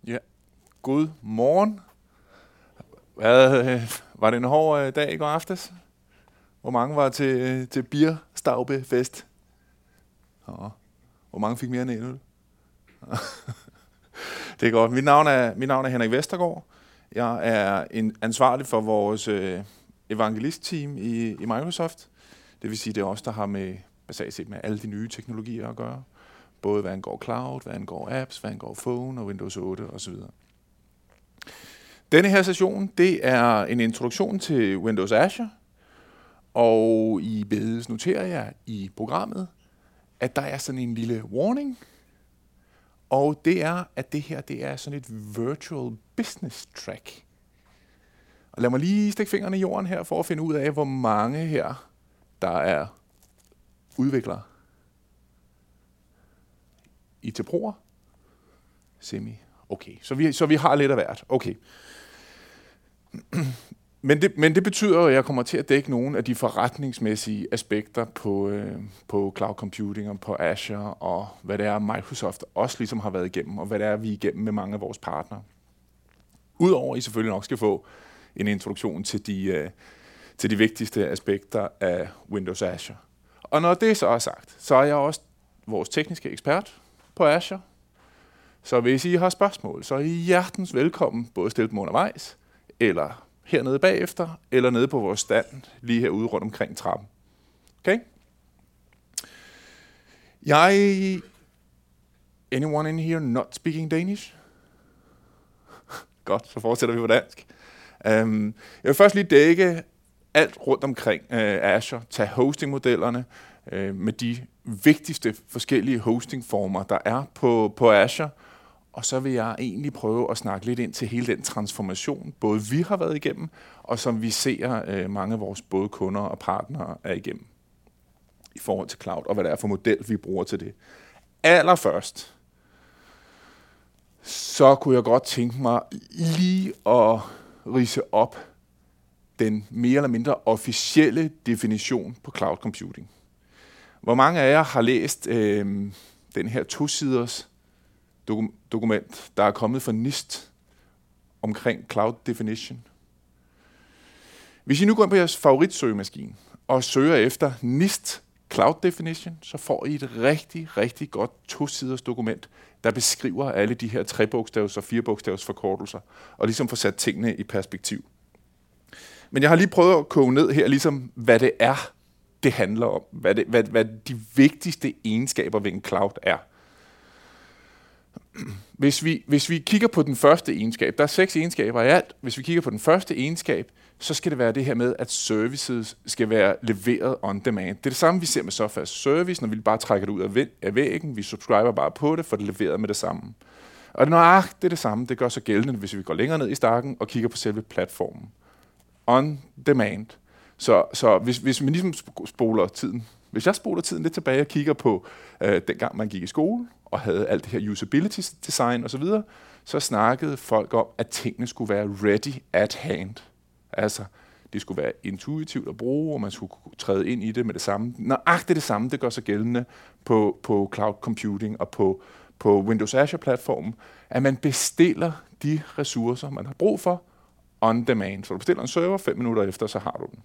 Ja, god morgen. Var det en hård dag i går aftes? Hvor mange var til Bierstaube-fest? Hvor mange fik mere end en øl? Det er godt. Mit navn er Henrik Vestergaard. Jeg er ansvarlig for vores evangelist-team i Microsoft. Det vil sige, det er os, der har med alle de nye teknologier at gøre. Både hvad angår cloud, hvad angår apps, hvad angår phone og Windows 8 osv. Denne her session, det er en introduktion til Windows Azure. Og I bedes noterer jeg i programmet, at der er sådan en lille warning. Og det er, at det her det er sådan et virtual business track. Og lad mig lige stikke fingrene i jorden her, for at finde ud af, hvor mange her, der er udviklere. I til bruger? Semi. Okay, så vi har lidt af hvert. Okay. Men det betyder, at jeg kommer til at dække nogle af de forretningsmæssige aspekter på cloud computing og på Azure, og hvad det er, Microsoft også ligesom har været igennem, og hvad det er, vi er igennem med mange af vores partnere. Udover at I selvfølgelig nok skal få en introduktion til de vigtigste aspekter af Windows Azure. Og når det så er sagt, så er jeg også vores tekniske ekspert på Azure. Så hvis I har spørgsmål, så er I hjertens velkommen, både stille dem undervejs, eller hernede bagefter, eller nede på vores stand, lige herude rundt omkring trappen. Okay? Anyone in here not speaking Danish? Godt, så fortsætter vi på dansk. Jeg vil først lige dække alt rundt omkring Azure, tage hostingmodellerne med de vigtigste forskellige hostingformer, der er på Azure. Og så vil jeg egentlig prøve at snakke lidt ind til hele den transformation, både vi har været igennem, og som vi ser mange af vores både kunder og partnere er igennem i forhold til cloud, og hvad det er for model, vi bruger til det. Allerførst, så kunne jeg godt tænke mig lige at ridse op den mere eller mindre officielle definition på cloud computing. Hvor mange af jer har læst den her 2-siders dokument, der er kommet fra NIST omkring cloud definition? Hvis I nu går ind på jeres favoritsøgemaskine og søger efter NIST Cloud Definition, så får I et rigtig, rigtig godt 2-siders dokument, der beskriver alle de her 3-bogstavs og 4-bogstavs forkortelser, og ligesom får sat tingene i perspektiv. Men jeg har lige prøvet at koge ned her, ligesom hvad det er, det handler om. Hvad de vigtigste egenskaber ved en cloud er. Hvis vi kigger på den første egenskab, der er 6 egenskaber i alt. Hvis vi kigger på den første egenskab, så skal det være det her med, at services skal være leveret on demand. Det er det samme, vi ser med software service, når vi bare trækker det ud af væggen. Vi subscriber bare på det, for det leveret med det samme. Og det er det samme, det gør så gældende, hvis vi går længere ned i stakken og kigger på selve platformen. On demand. Så hvis man ligesom spoler tiden, hvis jeg spoler tiden lidt tilbage og kigger på dengang man gik i skole og havde alt det her usability design osv., så snakkede folk om, at tingene skulle være ready at hand. Altså, det skulle være intuitivt at bruge, og man skulle kunne træde ind i det med det samme. Nøjagtigt det samme, det gør sig gældende på cloud computing og på Windows Azure-platformen, at man bestiller de ressourcer, man har brug for, on demand. Så du bestiller en server, 5 minutter efter, så har du den.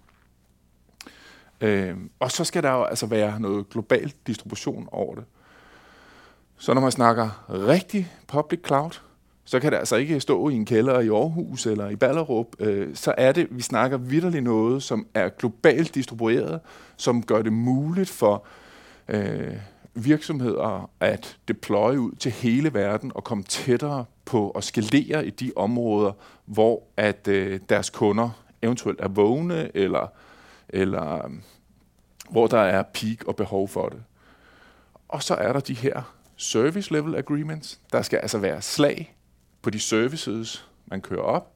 Og så skal der jo altså være noget global distribution over det. Så når man snakker rigtig public cloud, så kan det altså ikke stå i en kælder i Aarhus eller i Ballerup. Så er det, vi snakker vitterligt noget, som er globalt distribueret, som gør det muligt for virksomheder at deploye ud til hele verden og komme tættere på at skalere i de områder, hvor at deres kunder eventuelt er vågne, eller hvor der er peak og behov for det. Og så er der de her service level agreements. Der skal altså være slag på de services, man kører op.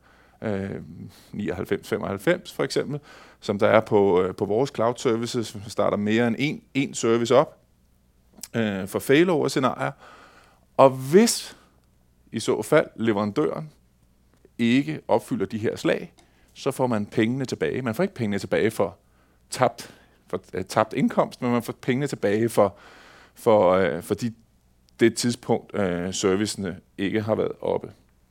99-95 for eksempel, som der er på vores cloud services. Man starter mere end en service op for failover-scenarier. Og hvis i så fald leverandøren ikke opfylder de her slag, så får man pengene tilbage. Man får ikke pengene tilbage for tabt indkomst, men man får pengene tilbage for det tidspunkt, servicene ikke har været oppe.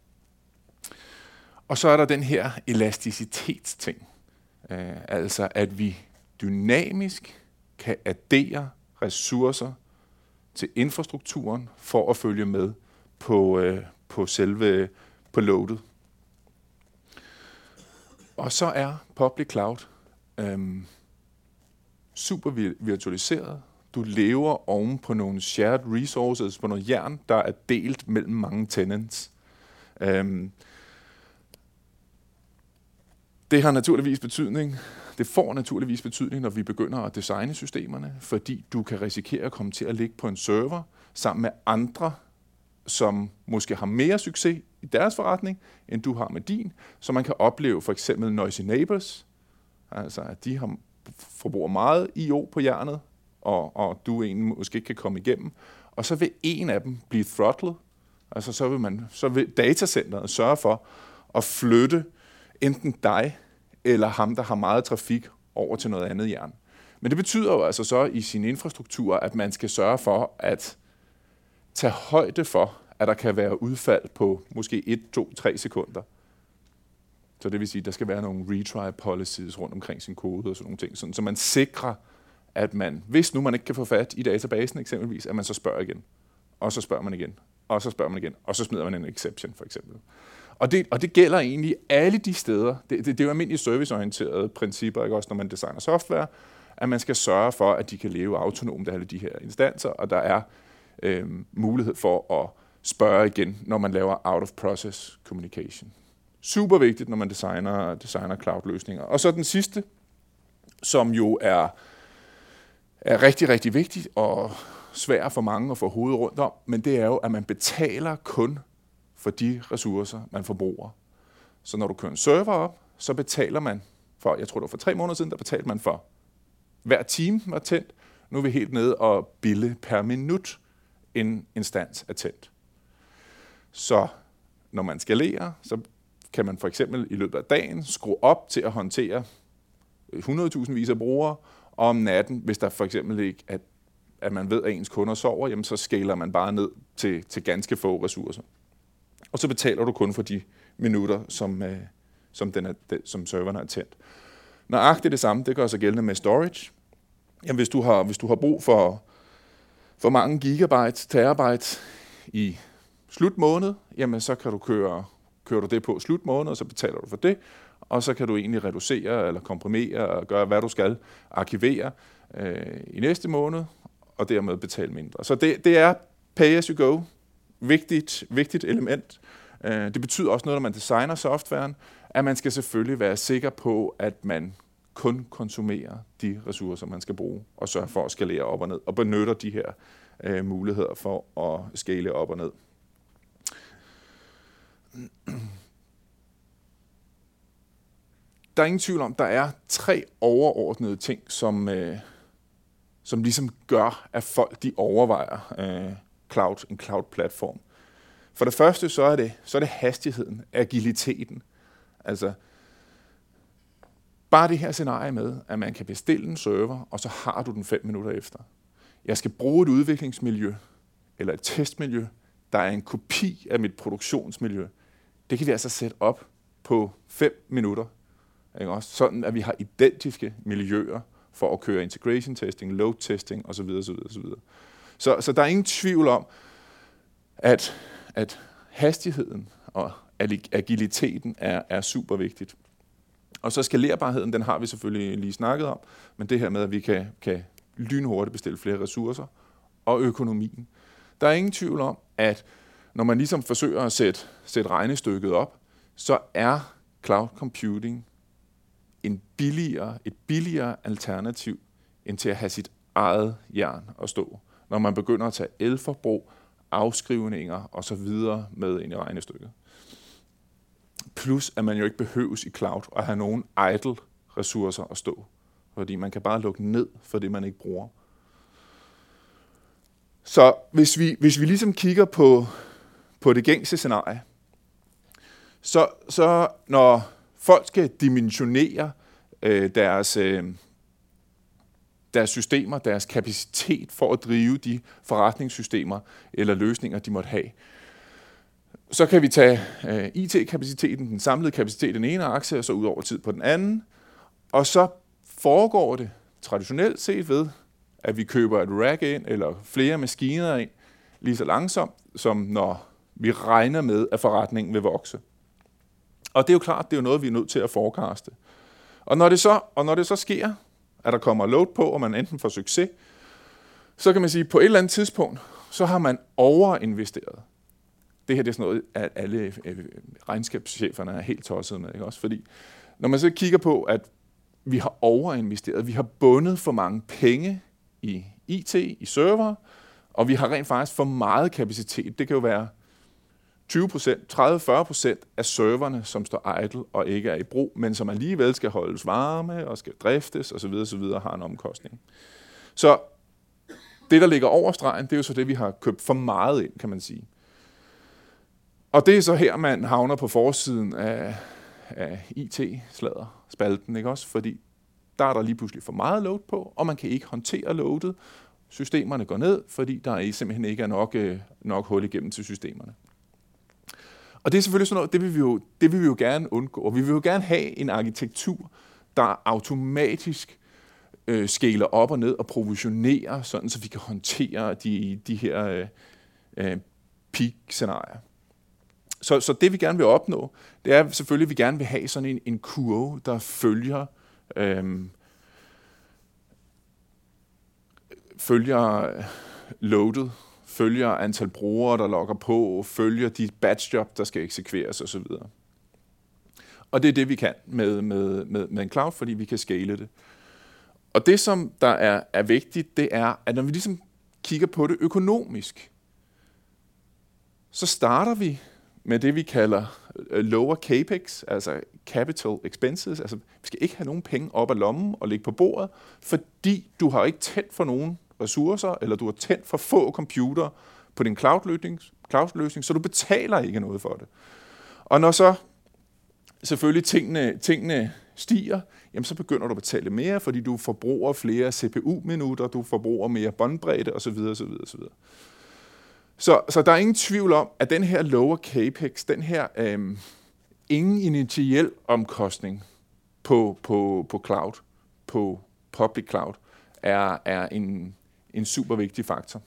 Og så er der den her elasticitetsting. Altså at vi dynamisk kan addere ressourcer til infrastrukturen for at følge med på selve på loadet. Og så er public cloud super virtualiseret. Du lever oven på nogle shared resources, på noget jern, der er delt mellem mange tenants. Det har naturligvis betydning. Det får naturligvis betydning, når vi begynder at designe systemerne, fordi du kan risikere at komme til at ligge på en server sammen med andre, som måske har mere succes i deres forretning, end du har med din. Så man kan opleve for eksempel noisy neighbors, altså at de forbruger meget I/O på jernet, og du egentlig måske ikke kan komme igennem. Og så vil en af dem blive throttled, altså så vil datacenteret sørge for at flytte enten dig eller ham, der har meget trafik, over til noget andet jern. Men det betyder jo altså så i sin infrastruktur, at man skal sørge for at tage højde for, at der kan være udfald på måske 1, 2, 3 sekunder. Så det vil sige, at der skal være nogle retry policies rundt omkring sin kode og sådan nogle ting, sådan, så man sikrer, at man, hvis nu man ikke kan få fat i databasen eksempelvis, at man så spørger igen, og så spørger man igen, og så spørger man igen, og så smider man en exception for eksempel. Og det gælder egentlig alle de steder. Det er jo almindelige serviceorienterede principper, ikke? Også når man designer software, at man skal sørge for, at de kan leve autonomt af alle de her instanser, og der er mulighed for at spørge igen, når man laver out-of-process communication. Super vigtigt, når man designer cloud-løsninger. Og så den sidste, som jo er rigtig, rigtig vigtigt og svær for mange at få hovedet rundt om, men det er jo, at man betaler kun for de ressourcer, man forbruger. Så når du kører en server op, så betaler man for, jeg tror det var for 3 måneder siden, der betalte man for hver time var tændt. Nu er vi helt nede og bille per minut en instans er tændt. Så når man skalerer, så kan man for eksempel i løbet af dagen skrue op til at håndtere 100.000 vis af brugere, og om natten, hvis der for eksempel ikke at man ved, at ens kunder sover, jamen så skaler man bare ned til ganske få ressourcer. Og så betaler du kun for de minutter, som serveren er tændt. Nøjagtigt det samme, det gør sig gældende med storage. Jamen, hvis du har brug for mange gigabytes, terabytes i slut måned, jamen så kan du kører du det på slut måned, og så betaler du for det, og så kan du egentlig reducere eller komprimere og gøre, hvad du skal, arkivere i næste måned, og dermed betale mindre. Så det er pay as you go. Vigtigt element. Det betyder også noget, når man designer softwaren, at man skal selvfølgelig være sikker på, at man kun konsumerer de ressourcer, man skal bruge, og sørge for at skalere op og ned, og benytter de her muligheder for at skale op og ned. Der er ingen tvivl om, der er 3 overordnede ting, som ligesom gør, at folk de overvejer en cloud-platform. For det første, så er det hastigheden, agiliteten. Altså, bare det her scenarie med, at man kan bestille en server, og så har du den 5 minutter efter. Jeg skal bruge et udviklingsmiljø, eller et testmiljø, der er en kopi af mit produktionsmiljø. Det kan vi altså sætte op på 5 minutter. Ikke også? Sådan, at vi har identiske miljøer for at køre integration testing, load testing osv. Så der er ingen tvivl om, at hastigheden og agiliteten er super vigtigt. Og så skalerbarheden, den har vi selvfølgelig lige snakket om, men det her med, at vi kan lynhurtigt bestille flere ressourcer, og økonomien. Der er ingen tvivl om, at når man ligesom forsøger at sætte regnestykket op, så er cloud computing et billigere alternativ, end til at have sit eget jern at stå, når man begynder at tage elforbrug, afskrivninger og så videre med ind i regnestykket. Plus, at man jo ikke behøves i cloud at have nogen idle ressourcer at stå, fordi man kan bare lukke ned for det, man ikke bruger. Så hvis vi ligesom kigger på det gængse scenarie, så når folk skal dimensionere deres systemer, deres kapacitet for at drive de forretningssystemer eller løsninger, de måtte have, Så kan vi tage IT-kapaciteten, den samlede kapacitet i den ene akse, og så ud over tid på den anden. Og så foregår det traditionelt set ved, at vi køber et rack ind, eller flere maskiner ind, lige så langsomt, som når vi regner med, at forretningen vil vokse. Og det er jo klart, det er jo noget, vi er nødt til at forecaste. Og når det så sker, at der kommer load på, og man enten får succes, så kan man sige, at på et eller andet tidspunkt, så har man overinvesteret. Det her det er sådan noget, at alle regnskabscheferne er helt tosset med, ikke også? Fordi når man så kigger på, at vi har overinvesteret, vi har bundet for mange penge i IT, i server, og vi har rent faktisk for meget kapacitet. Det kan jo være 20%, 30-40% af serverne, som står idle og ikke er i brug, men som alligevel skal holdes varme og skal driftes osv. har en omkostning. Så det, der ligger over stregen, det er jo så det, vi har købt for meget ind, kan man sige. Og det er så her, man havner på forsiden af IT-sladderspalten, ikke også? Fordi der er der lige pludselig for meget load på, og man kan ikke håndtere loadet. Systemerne går ned, fordi der simpelthen ikke er nok hul igennem til systemerne. Og det er selvfølgelig sådan noget, det vil vi jo gerne undgå. Og vi vil jo gerne have en arkitektur, der automatisk skaler op og ned og provisionerer, sådan så vi kan håndtere de her peak-scenarier. Så det vi gerne vil opnå, det er selvfølgelig, at vi gerne vil have sådan en kurve, der følger loadet, følger antal brugere, der logger på, følger de batch job, der skal eksekveres osv. Og det er det, vi kan med en cloud, fordi vi kan scale det. Og det, som der er vigtigt, det er, at når vi ligesom kigger på det økonomisk, så starter vi med det, vi kalder lower capex, altså capital expenses. Altså, vi skal ikke have nogen penge op af lommen og ligge på bordet, fordi du har ikke tændt for nogen ressourcer, eller du har tændt for få computer på din cloud-løsning, så du betaler ikke noget for det. Og når så selvfølgelig tingene stiger, jamen så begynder du at betale mere, fordi du forbruger flere CPU-minutter, du forbruger mere båndbredde osv. osv. Så der er ingen tvivl om, at den her lower capex, den her ingen initial omkostning på cloud, på public cloud, er en super vigtig faktor.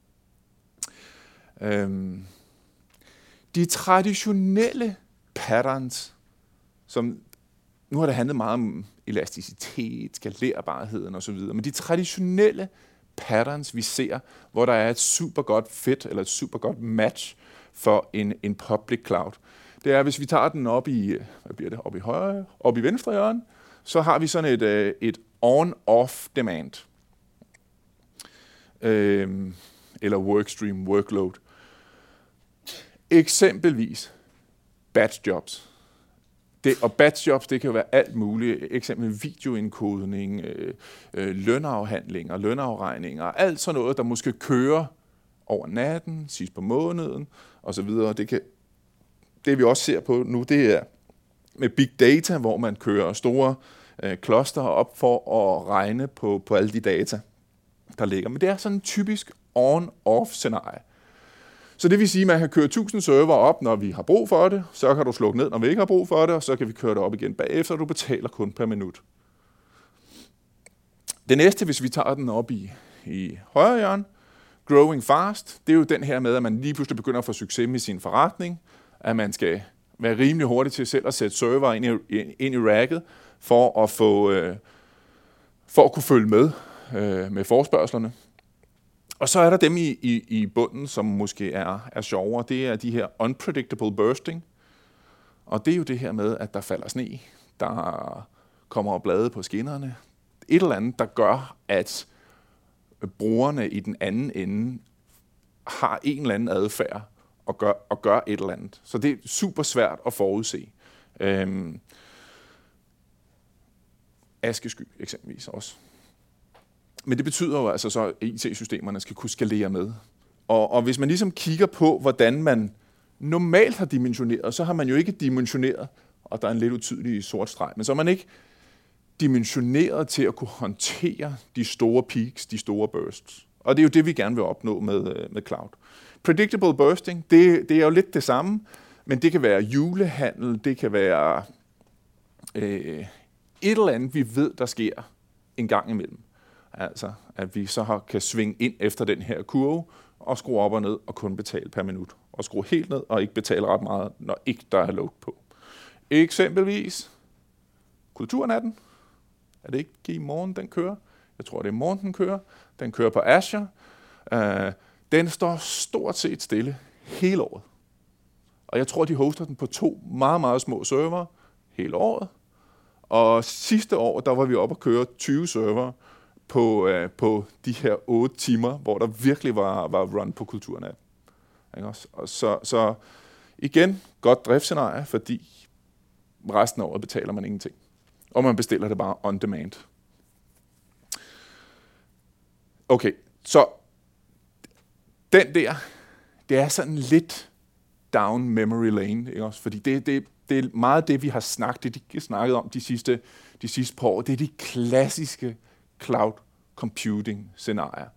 De traditionelle patterns, som nu har det handlet meget om elasticitet, skalerbarheden osv., men de traditionelle patterns, vi ser, hvor der er et super godt fit eller et super godt match for en public cloud, det er, hvis vi tager den op i, op i højre, op i venstre hjørne, så har vi sådan et on-off demand. Eller workstream, workload. Eksempelvis batch jobs. Og batch jobs, det kan jo være alt muligt, eksempelvis videoindkodning, lønafhandlinger, lønafregninger, alt sådan noget, der måske kører over natten, sidst på måneden, osv. Det vi også ser på nu, det er med big data, hvor man kører store cluster op for at regne på alle de data, der ligger. Men det er sådan en typisk on-off-scenarie. Så det vil sige, at man kan køre 1000 server op, når vi har brug for det, så kan du slukke ned, når vi ikke har brug for det, og så kan vi køre det op igen bagefter, og du betaler kun per minut. Det næste, hvis vi tager den op i højre hjørne, growing fast, det er jo den her med, at man lige pludselig begynder at få succes med sin forretning, at man skal være rimelig hurtig til selv at sætte server ind i racket, for at kunne følge med forespørgslerne. Og så er der dem i bunden, som måske er sjovere. Det er de her unpredictable bursting. Og det er jo det her med, at der falder sne, der kommer blade på skinnerne. Et eller andet, der gør, at brugerne i den anden ende har en eller anden adfærd og gør et eller andet. Så det er super svært at forudse. Askesky eksempelvis også. Men det betyder jo altså så, at IT-systemerne skal kunne skalere med. Og hvis man ligesom kigger på, hvordan man normalt har dimensioneret, så har man jo ikke dimensioneret, og der er en lidt utydelig sort streg, men så har man ikke dimensioneret til at kunne håndtere de store peaks, de store bursts. Og det er jo det, vi gerne vil opnå med cloud. predictable bursting, det er jo lidt det samme, men det kan være julehandel, det kan være et eller andet, vi ved, der sker en gang imellem. Altså, at vi så kan svinge ind efter den her kurve, og skrue op og ned, og kun betale per minut. Og skrue helt ned, og ikke betale ret meget, når ikke der er load på. Eksempelvis Kulturnatten. Er det ikke i morgen, den kører? Jeg tror, det er i morgen, den kører. Den kører på Azure. Den står stort set stille hele året. Og jeg tror, de hoster den på 2 meget, meget små server hele året. Og sidste år, der var vi oppe at køre 20 server på de her 8 timer, hvor der virkelig var run på Kulturnatten. Og så igen, godt driftsscenarie, fordi resten af året betaler man ingenting. Og man bestiller det bare on demand. Okay, så den der, det er sådan lidt down memory lane, ikke også? Fordi det er meget det, vi har snakket om de sidste par år. Det er de klassiske cloud computing scenarier.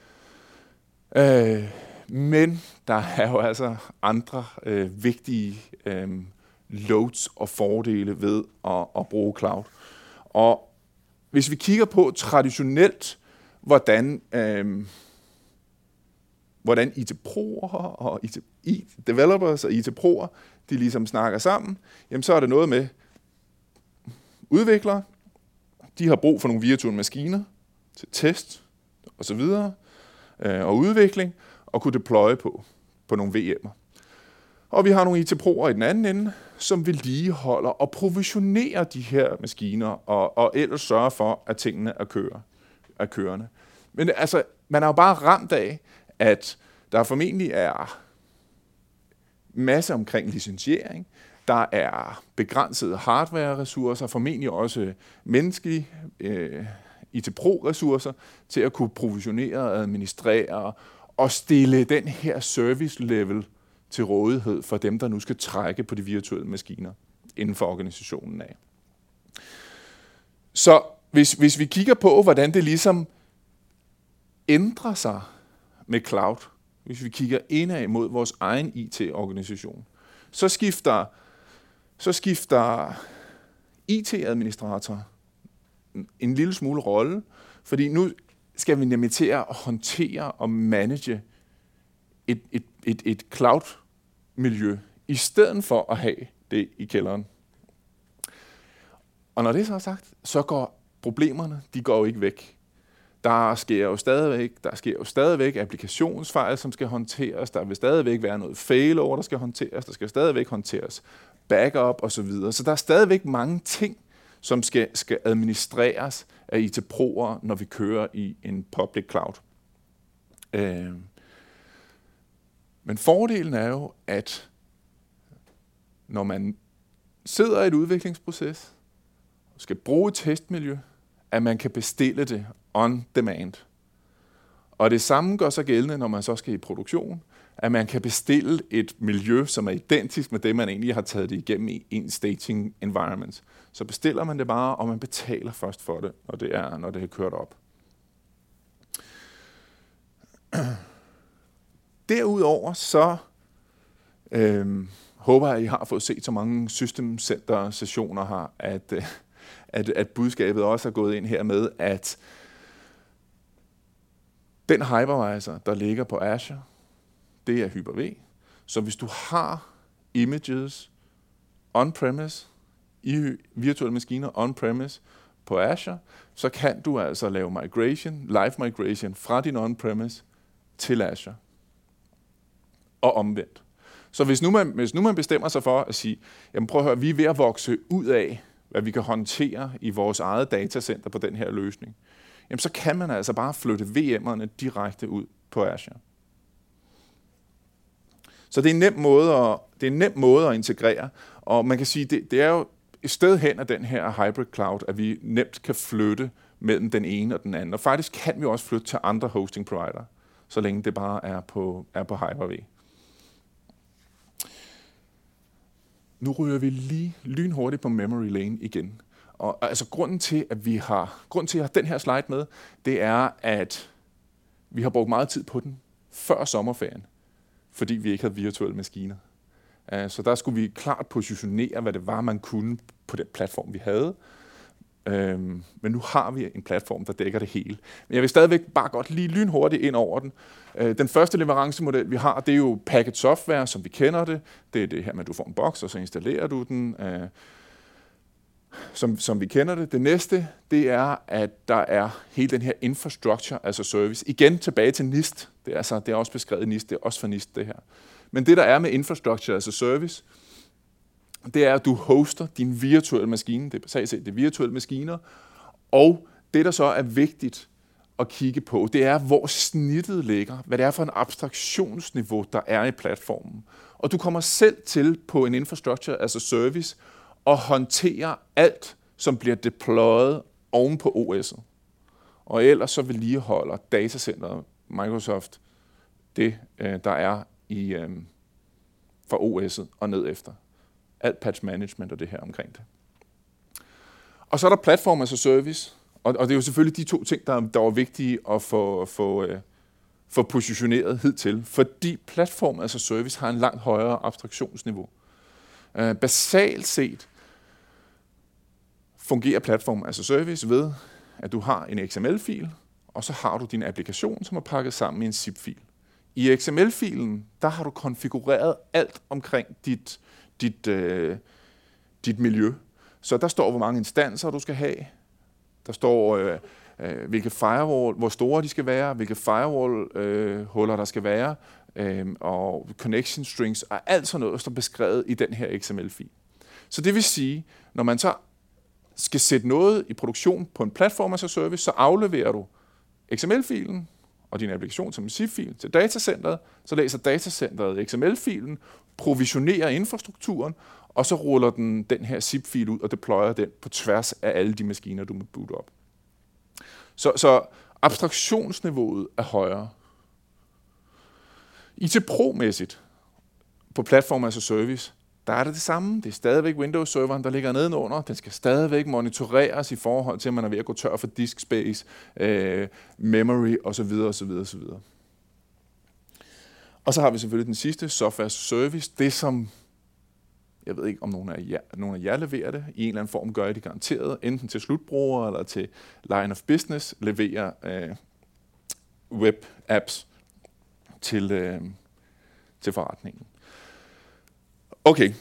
Men der er jo altså andre vigtige loads og fordele ved at bruge cloud. Og hvis vi kigger på traditionelt, hvordan IT-pro'er og IT-developers og IT-pro'er, de ligesom snakker sammen, jamen så er det noget med udviklere, de har brug for nogle virtuelle maskiner til test og så videre, og udvikling, og kunne deploye på nogle VM'er. Og vi har nogle IT-pro'er i den anden ende, som vedligeholder og provisionerer de her maskiner, og ellers sørger for, at tingene er kørende. Men altså, man er jo bare ramt af, at der formentlig er masse omkring licensiering, der er begrænsede hardware-ressourcer, formentlig også menneskelige IT-pro-ressourcer til at kunne provisionere og administrere og stille den her service-level til rådighed for dem, der nu skal trække på de virtuelle maskiner inden for organisationen af. Så hvis vi kigger på, hvordan det ligesom ændrer sig med cloud, hvis vi kigger indad mod vores egen IT-organisation, så skifter IT-administrator en lille smule rolle, fordi nu skal vi nemlig til at håndtere og manage et cloud-miljø, i stedet for at have det i kælderen. Og når det så er sagt, så går problemerne, de går jo ikke væk. Der sker jo stadigvæk applikationsfejl, som skal håndteres. Der vil stadigvæk være noget failover, der skal håndteres. Der skal stadigvæk håndteres backup osv. Så der er stadigvæk mange ting, som skal administreres af IT-pro'er, når vi kører i en public cloud. Men fordelen er jo, at når man sidder i et udviklingsproces og skal bruge et testmiljø, at man kan bestille det on demand. Og det samme gør sig gældende, når man så skal i produktion, at man kan bestille et miljø, som er identisk med det, man egentlig har taget det igennem i en staging environment. Så bestiller man det bare, og man betaler først for det, når det er kørt op. Derudover så håber jeg, at I har fået set så mange System Center-sessioner her, at budskabet også er gået ind her med, at den hypervisor, der ligger på Azure, det er Hyper-V. Så hvis du har images on-premise, i virtuelle maskiner on-premise på Azure, så kan du altså lave live migration fra din on-premise til Azure. Og omvendt. Så hvis nu man bestemmer sig for at sige, jamen prøv at høre, vi er ved at vokse ud af, hvad vi kan håndtere i vores eget datacenter på den her løsning, jamen så kan man altså bare flytte VM'erne direkte ud på Azure. Så det er en nem måde at integrere, og man kan sige, det er jo et sted hen af den her hybrid cloud, at vi nemt kan flytte mellem den ene og den anden. Og faktisk kan vi også flytte til andre hosting provider, så længe det bare er på Hyper-V. Nu ryger vi lige lynhurtigt på memory lane igen. Og altså grunden til, at jeg har den her slide med, det er, at vi har brugt meget tid på den før sommerferien. fordi vi ikke havde virtuelle maskiner. Så der skulle vi klart positionere, hvad det var, man kunne på den platform, vi havde. Men nu har vi en platform, der dækker det hele. Men jeg vil stadigvæk bare godt lige lynhurtigt ind over den. Den første leverancemodel, vi har, det er jo package software, som vi kender det. Det er det her med, at du får en boks, og så installerer du den, som vi kender det. Det næste, det er, at der er hele den her infrastructure as a service. Igen tilbage til NIST. Det er også beskrevet i NIST, det er også for NIST det her. Men det, der er med infrastructure as a service, det er, at du hoster din virtuelle maskine. Det er basalt set det virtuelle maskiner. Og det, der så er vigtigt at kigge på, det er, hvor snittet ligger. Hvad det er for en abstraktionsniveau, der er i platformen. Og du kommer selv til på en infrastructure as a service at håndtere alt, som bliver deployet oven på OS'et. Og ellers så vedligeholder datacenteret Microsoft det, der er i fra OS'et og ned efter. Alt patch management og det her omkring det. Og så er der platform as a service, og det er jo selvfølgelig de to ting, der var vigtige at få positioneret hidtil, fordi platform as a service har en langt højere abstraktionsniveau. Basalt set fungerer platform as a service ved, at du har en XML-fil, og så har du din applikation, som er pakket sammen i en zip-fil. I XML-filen, der har du konfigureret alt omkring dit miljø. Så der står, hvor mange instanser du skal have. Der står, hvilke firewall, hvor store de skal være, hvilke firewall-huller der skal være, og connection strings, og alt sådan noget, der står beskrevet i den her XML-fil. Så det vil sige, når man så skal sætte noget i produktion på en platform as a service, så afleverer du XML-filen og din applikation som en zip-fil til datacenteret, så læser datacenteret XML-filen, provisionerer infrastrukturen, og så ruller den her zip-fil ud og deployer den på tværs af alle de maskiner, du må boote op. Så abstraktionsniveauet er højere. IT Pro-mæssigt på platform as a service, der er det samme. Det er stadigvæk Windows-serveren, der ligger nedenunder. Den skal stadigvæk monitoreres i forhold til, at man er ved at gå tør for disk space, memory osv. osv. Og så har vi selvfølgelig den sidste, software as a service. Det som, jeg ved ikke om nogen af jer leverer det, i en eller anden form gør I det garanteret, enten til slutbrugere eller til line of business, leverer web-apps til forretningen. Okay.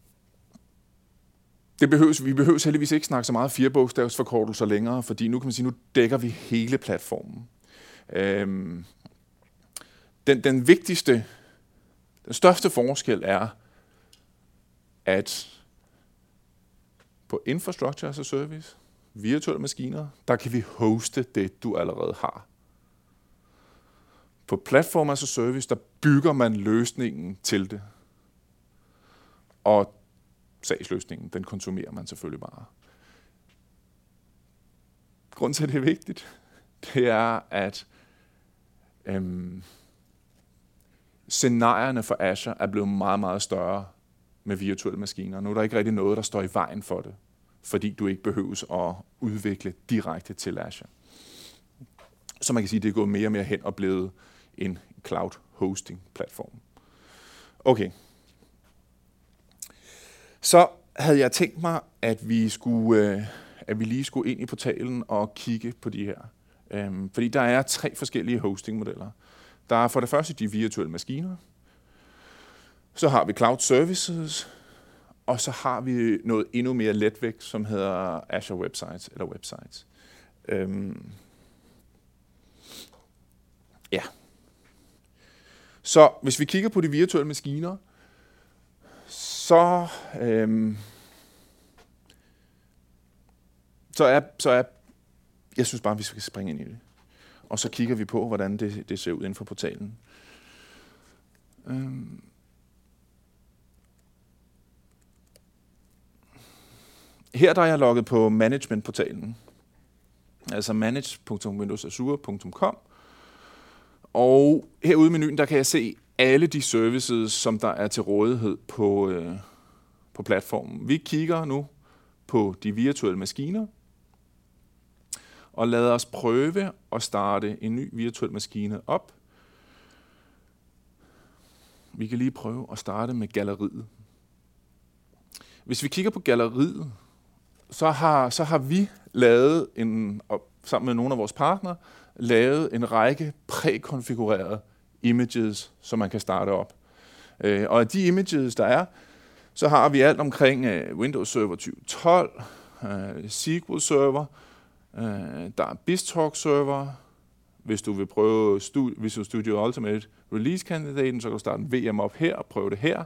Vi behøver heldigvis ikke snakke så meget firebogstavsforkortelser længere, fordi nu kan man sige, nu dækker vi hele platformen. Den største forskel er, at på infrastructure as a service, virtuelle maskiner, der kan vi hoste det, du allerede har. På platform as a service, der bygger man løsningen til det. Og sagsløsningen, den konsumerer man selvfølgelig bare. Grunden til, at det er vigtigt, det er, at scenarierne for Azure er blevet meget, meget større med virtuelle maskiner. Nu er der ikke rigtig noget, der står i vejen for det, fordi du ikke behøves at udvikle direkte til Azure. Så man kan sige, at det er gået mere og mere hen og blevet en cloud hosting platform. Okay. Så havde jeg tænkt mig, at vi lige skulle ind i portalen og kigge på de her. Fordi der er 3 forskellige hostingmodeller. Der er for det første de virtuelle maskiner. Så har vi cloud services. Og så har vi noget endnu mere letvægt, som hedder Azure Websites eller Websites. Ja. Så hvis vi kigger på de virtuelle maskiner, så er jeg synes bare, vi skal springe ind i det. Og så kigger vi på, hvordan det ser ud inden for portalen. Her der er jeg logget på managementportalen. Altså manage.windowsazure.com. Og herude i menuen, der kan jeg se alle de services, som der er til rådighed på platformen. Vi kigger nu på de virtuelle maskiner, og lader os prøve at starte en ny virtuel maskine op. Vi kan lige prøve at starte med galleriet. Hvis vi kigger på galleriet, så har vi lavet sammen med nogle af vores partnere, lavet en række prækonfigurerede images, som man kan starte op. Og af de images, der er, så har vi alt omkring Windows Server 2012, SQL Server, der er BizTalk Server. Hvis du vil prøve Visual Studio Ultimate Release-kandidaten, så kan du starte en VM op her og prøve det her.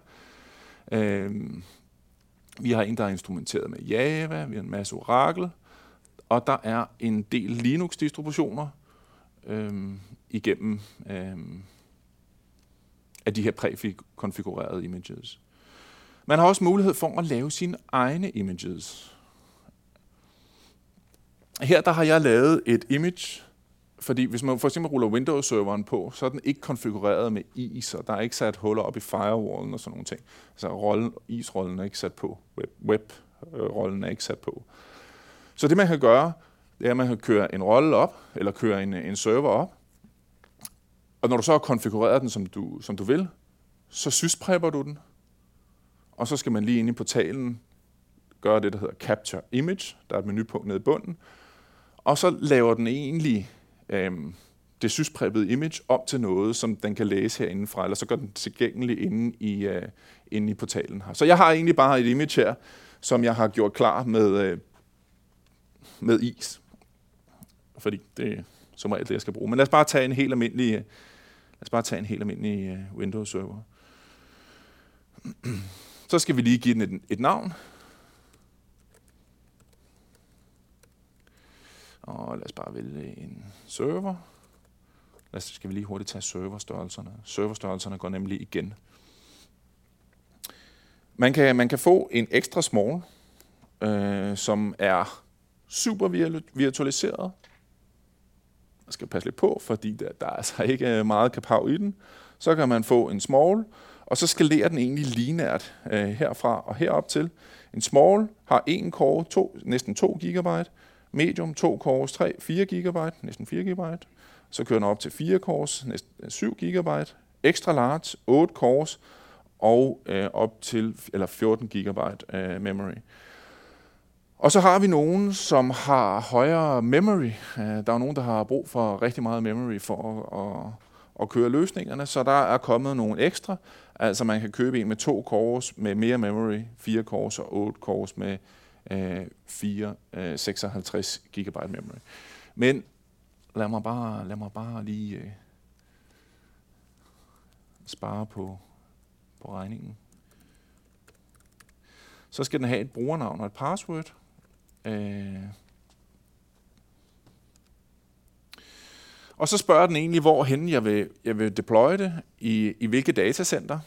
Vi har en, der er instrumenteret med Java, vi har en masse Oracle, og der er en del Linux-distributioner igennem af de her prækonfigurerede images. Man har også mulighed for at lave sine egne images. Her der har jeg lavet et image, fordi hvis man for eksempel ruller Windows-serveren på, så er den ikke konfigureret med is, og der er ikke sat huller op i firewallen og sådan nogle ting. Altså is-rollen er ikke sat på, web-rollen er ikke sat på. Så det man kan gøre, det er, at man kan køre en rolle op, eller køre en server op, og når du så har konfigureret den, som du vil, så sysprepper du den, og så skal man lige ind i portalen gøre det, der hedder Capture Image. Der er et menupunkt nede i bunden, og så laver den egentlig det syspreppede image op til noget, som den kan læse herindefra, eller så gør den tilgængelig inde i portalen her. Så jeg har egentlig bare et image her, som jeg har gjort klar med is. Fordi det er som regel det, jeg skal bruge. Men lad os bare tage en helt almindelig Windows-server. Så skal vi lige give den et navn. Og lad os bare vælge en server. Skal vi lige hurtigt tage serverstørrelserne. Serverstørrelserne går nemlig igen. Man kan få en ekstra small, som er super virtualiseret. Man skal passe lidt på, fordi der er altså ikke meget kapav i den. Så kan man få en small, og så skalerer den egentlig linært herfra og herop til. En small har 1 core, næsten 2 GB. Medium, 2 cores, 4 GB, næsten 4 GB. Så kører den op til 4 cores, næsten 7 GB. Extra large, 8 cores og op til 14 GB memory. Og så har vi nogen, som har højere memory. Der er nogen, der har brug for rigtig meget memory for at køre løsningerne, så der er kommet nogle ekstra. Altså man kan købe en med 2 cores med mere memory, 4 cores og 8 cores med 56 GB memory. Men lad mig bare lige spare på regningen. Så skal den have et brugernavn og et password. Og så spørger den egentlig, hvorhen jeg vil deploye det, i hvilke datacenter.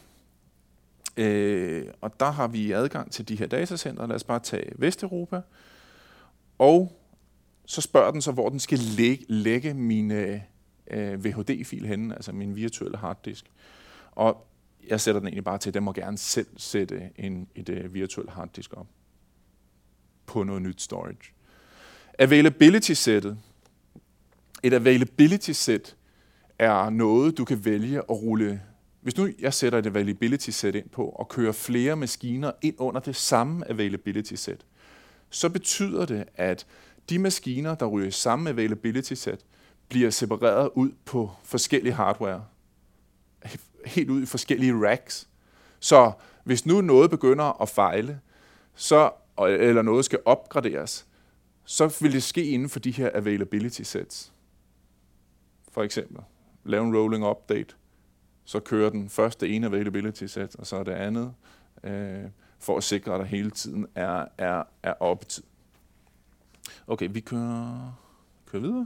Og der har vi adgang til de her datacenter. Lad os bare tage Vesteuropa. Og så spørger den så, hvor den skal lægge mine VHD-fil henne, altså min virtuelle harddisk. Og jeg sætter den egentlig bare til, at den må gerne selv sætte et virtuelt harddisk op på noget nyt storage. Availability-sættet. Et availability-sæt er noget, du kan vælge at rulle. Hvis nu jeg sætter et availability-sæt ind på og kører flere maskiner ind under det samme availability-sæt, så betyder det, at de maskiner, der ryger i samme availability-sæt, bliver separeret ud på forskellige hardware. Helt ud i forskellige racks. Så hvis nu noget begynder at fejle, eller noget skal opgraderes, så vil det ske inden for de her availability sets. For eksempel, lave en rolling update, så kører den først det ene availability set, og så det andet, for at sikre, at der hele tiden er oppe tid. Okay, vi kører videre.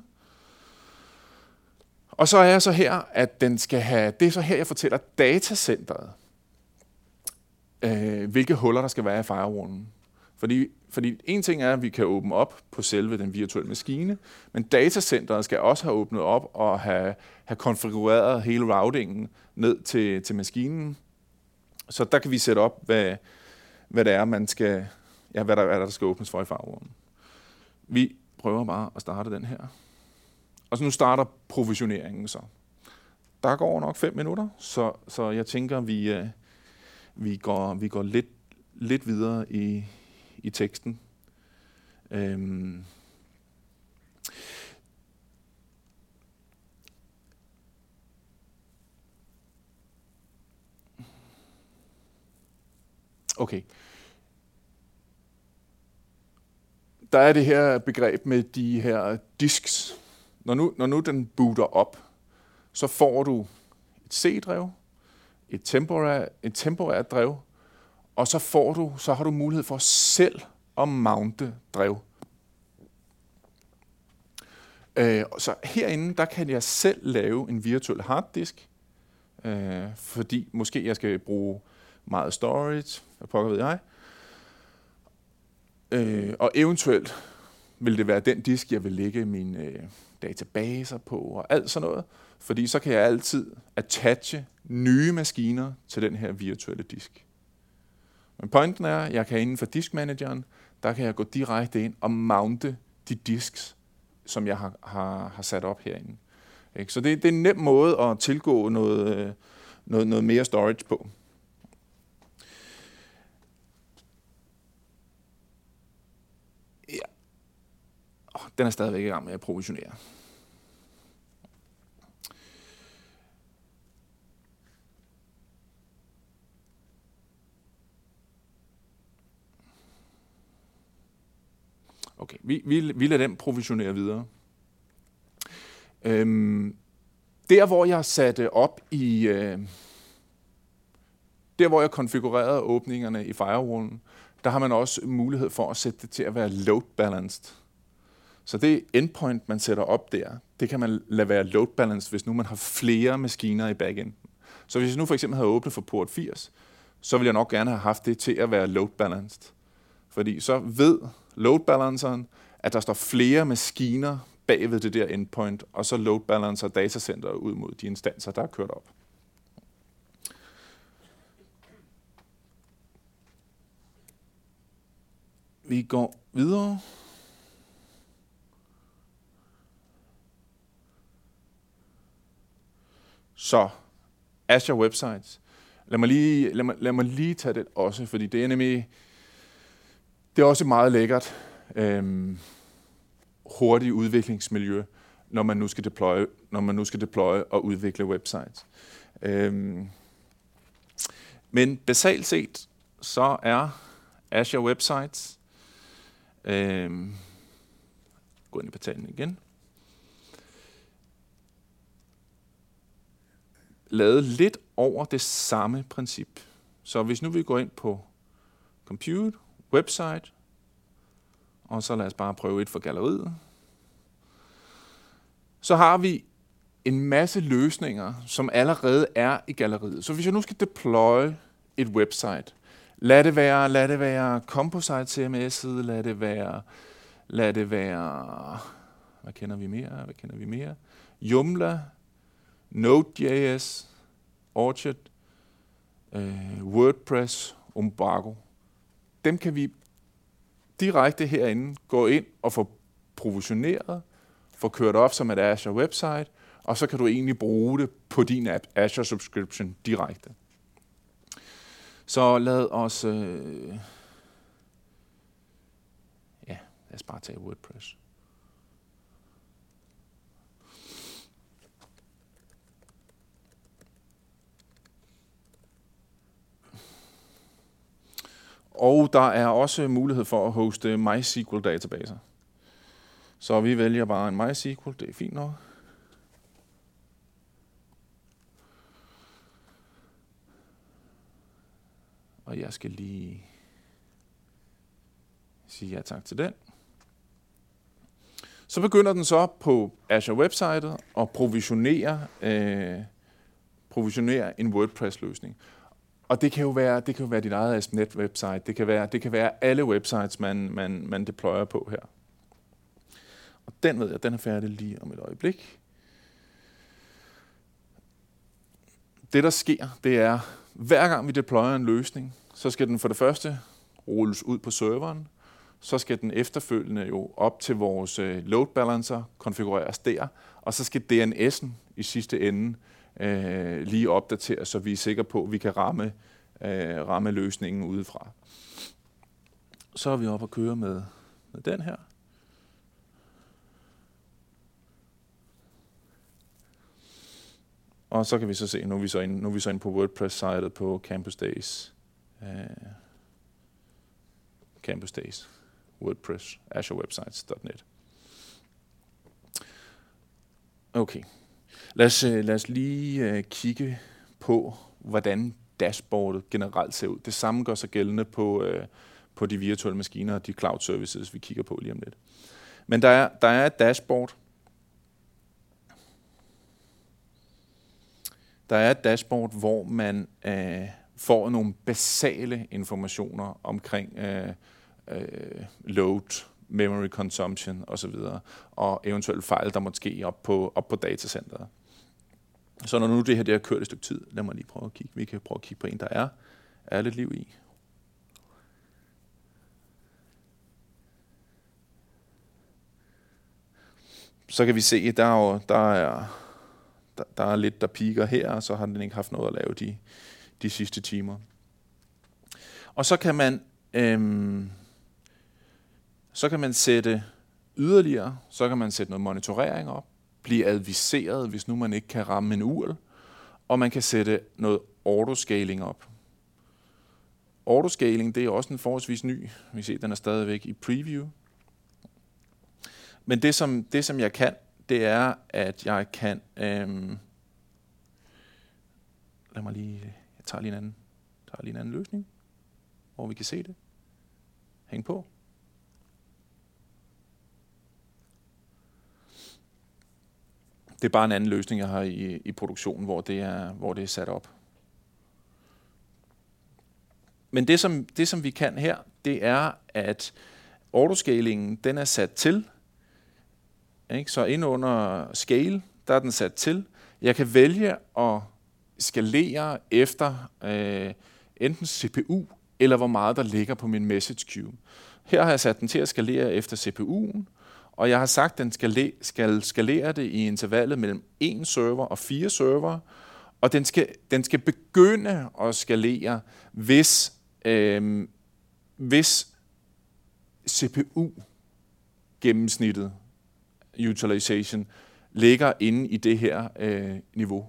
Og så er jeg så her, at den skal have, det er så her, jeg fortæller datacenteret, hvilke huller der skal være i firewallen. Fordi en ting er, at vi kan åbne op på selve den virtuelle maskine, men datacenteret skal også have åbnet op og have konfigureret hele routingen ned til maskinen. Så der kan vi sætte op, hvad det er, hvad der skal åbnes for i firewallen. Vi prøver bare at starte den her. Og så nu starter provisioneringen så. der går nok 5 minutter, så jeg tænker, vi går lidt videre i teksten. Okay. Der er det her begreb med de her disks. Når nu den booter op, så får du et C-drev, et temporært drev, og så har du mulighed for selv at mounte drev. Så herinde, der kan jeg selv lave en virtuel harddisk, fordi måske jeg skal bruge meget storage, hvad pokker ved jeg. Og eventuelt vil det være den disk, jeg vil lægge mine databaser på og alt sådan noget. Fordi så kan jeg altid attache nye maskiner til den her virtuelle disk. Men pointen er, at jeg kan inden for diskmanageren, der kan jeg gå direkte ind og mounte de disks, som jeg har sat op herinde. Så det er en nem måde at tilgå noget mere storage på. Ja. Den er stadigvæk i gang med at provisionere. Okay, vi lader den provisionere videre. Der hvor jeg satte op i... der hvor jeg konfigurerede åbningerne i firewallen, der har man også mulighed for at sætte det til at være load balanced. Så det endpoint, man sætter op der, det kan man lade være load balanced, hvis nu man har flere maskiner i backenden. Så hvis jeg nu for eksempel havde åbnet for port 80, så ville jeg nok gerne have haft det til at være load balanced. Fordi så ved load balanceren, at der står flere maskiner bagved det der endpoint, og så load balancer datacenteret ud mod de instanser, der er kørt op. Vi går videre. Så, Azure Websites. Lad mig lige tage det også, fordi det er nemlig... Det er også meget lækkert hurtigt udviklingsmiljø, når man nu skal deploye og udvikle websites. Men basalt set, så er Azure Websites, gå ind i portalen igen, lavet lidt over det samme princip. Så hvis nu vi går ind på Compute, Website, og så lad os bare prøve et for galleriet. Så har vi en masse løsninger, som allerede er i galleriet. Så hvis jeg nu skal deploye et website, lad det være Composite CMS'et, lad det være, hvad kender vi mere? Joomla, Node.js, Orchard, WordPress, Umbraco. Dem kan vi direkte herinde gå ind og få provisioneret, få kørt op som et Azure website, og så kan du egentlig bruge det på din app, Azure Subscription, direkte. Så lad os... lad os bare tage WordPress. Og der er også mulighed for at hoste MySQL-databaser. Så vi vælger bare en MySQL, det er fint nok. Og jeg skal lige sige ja tak til den. Så begynder den så på Azure websitet at provisionere en WordPress-løsning. Og det kan jo være dit eget ASP.NET website. Det kan være alle websites, man deployer på her. Og den ved jeg, den er færdig lige om et øjeblik. Det der sker, det er, hver gang vi deployer en løsning, så skal den for det første rulles ud på serveren. Så skal den efterfølgende jo op til vores load balancer, konfigureres der. Og så skal DNS'en i sidste ende lige opdatere, så vi er sikre på, at vi kan ramme løsningen udefra. Så er vi oppe at køre med den her. Og så kan vi så se, nu er vi så inde på WordPress-sitet på Campus Days. Campus Days. WordPress, azurewebsites.net. Okay. Lad os lige kigge på, hvordan dashboardet generelt ser ud. Det samme gør sig gældende på de virtuelle maskiner og de cloud services, vi kigger på lige om lidt. Men der er et dashboard. Der er et dashboard, hvor man får nogle basale informationer omkring load, memory consumption osv. og eventuelle fejl, der måtte ske op på datacenteret. Så når nu det her har kørt et stykke tid, lad mig lige prøve at kigge. Vi kan prøve at kigge på en, der er lidt liv i. Så kan vi se, at der er lidt, der piker her, og så har den ikke haft noget at lave de sidste timer. Og så kan man sætte yderligere, så kan man sætte noget monitorering op, blive adviseret, hvis nu man ikke kan ramme en URL, og man kan sætte noget autoscaling op. Autoscaling, det er også en forholdsvis ny. Vi ser, den er stadigvæk i preview. Men det som jeg kan, det er, at jeg kan... jeg tager lige en anden løsning, hvor vi kan se det. Hæng på. Det er bare en anden løsning, jeg har i produktionen, hvor det er sat op. Men det som vi kan her, det er, at autoscalingen, den er sat til. Ikke? Så inde under scale, der er den sat til. Jeg kan vælge at skalere efter enten CPU, eller hvor meget der ligger på min message queue. Her har jeg sat den til at skalere efter CPU'en, og jeg har sagt, at den skal skalere det i intervallet mellem 1 server og 4 server, og den skal begynde at skalere, hvis CPU-gennemsnittet, utilization, ligger inde i det her niveau.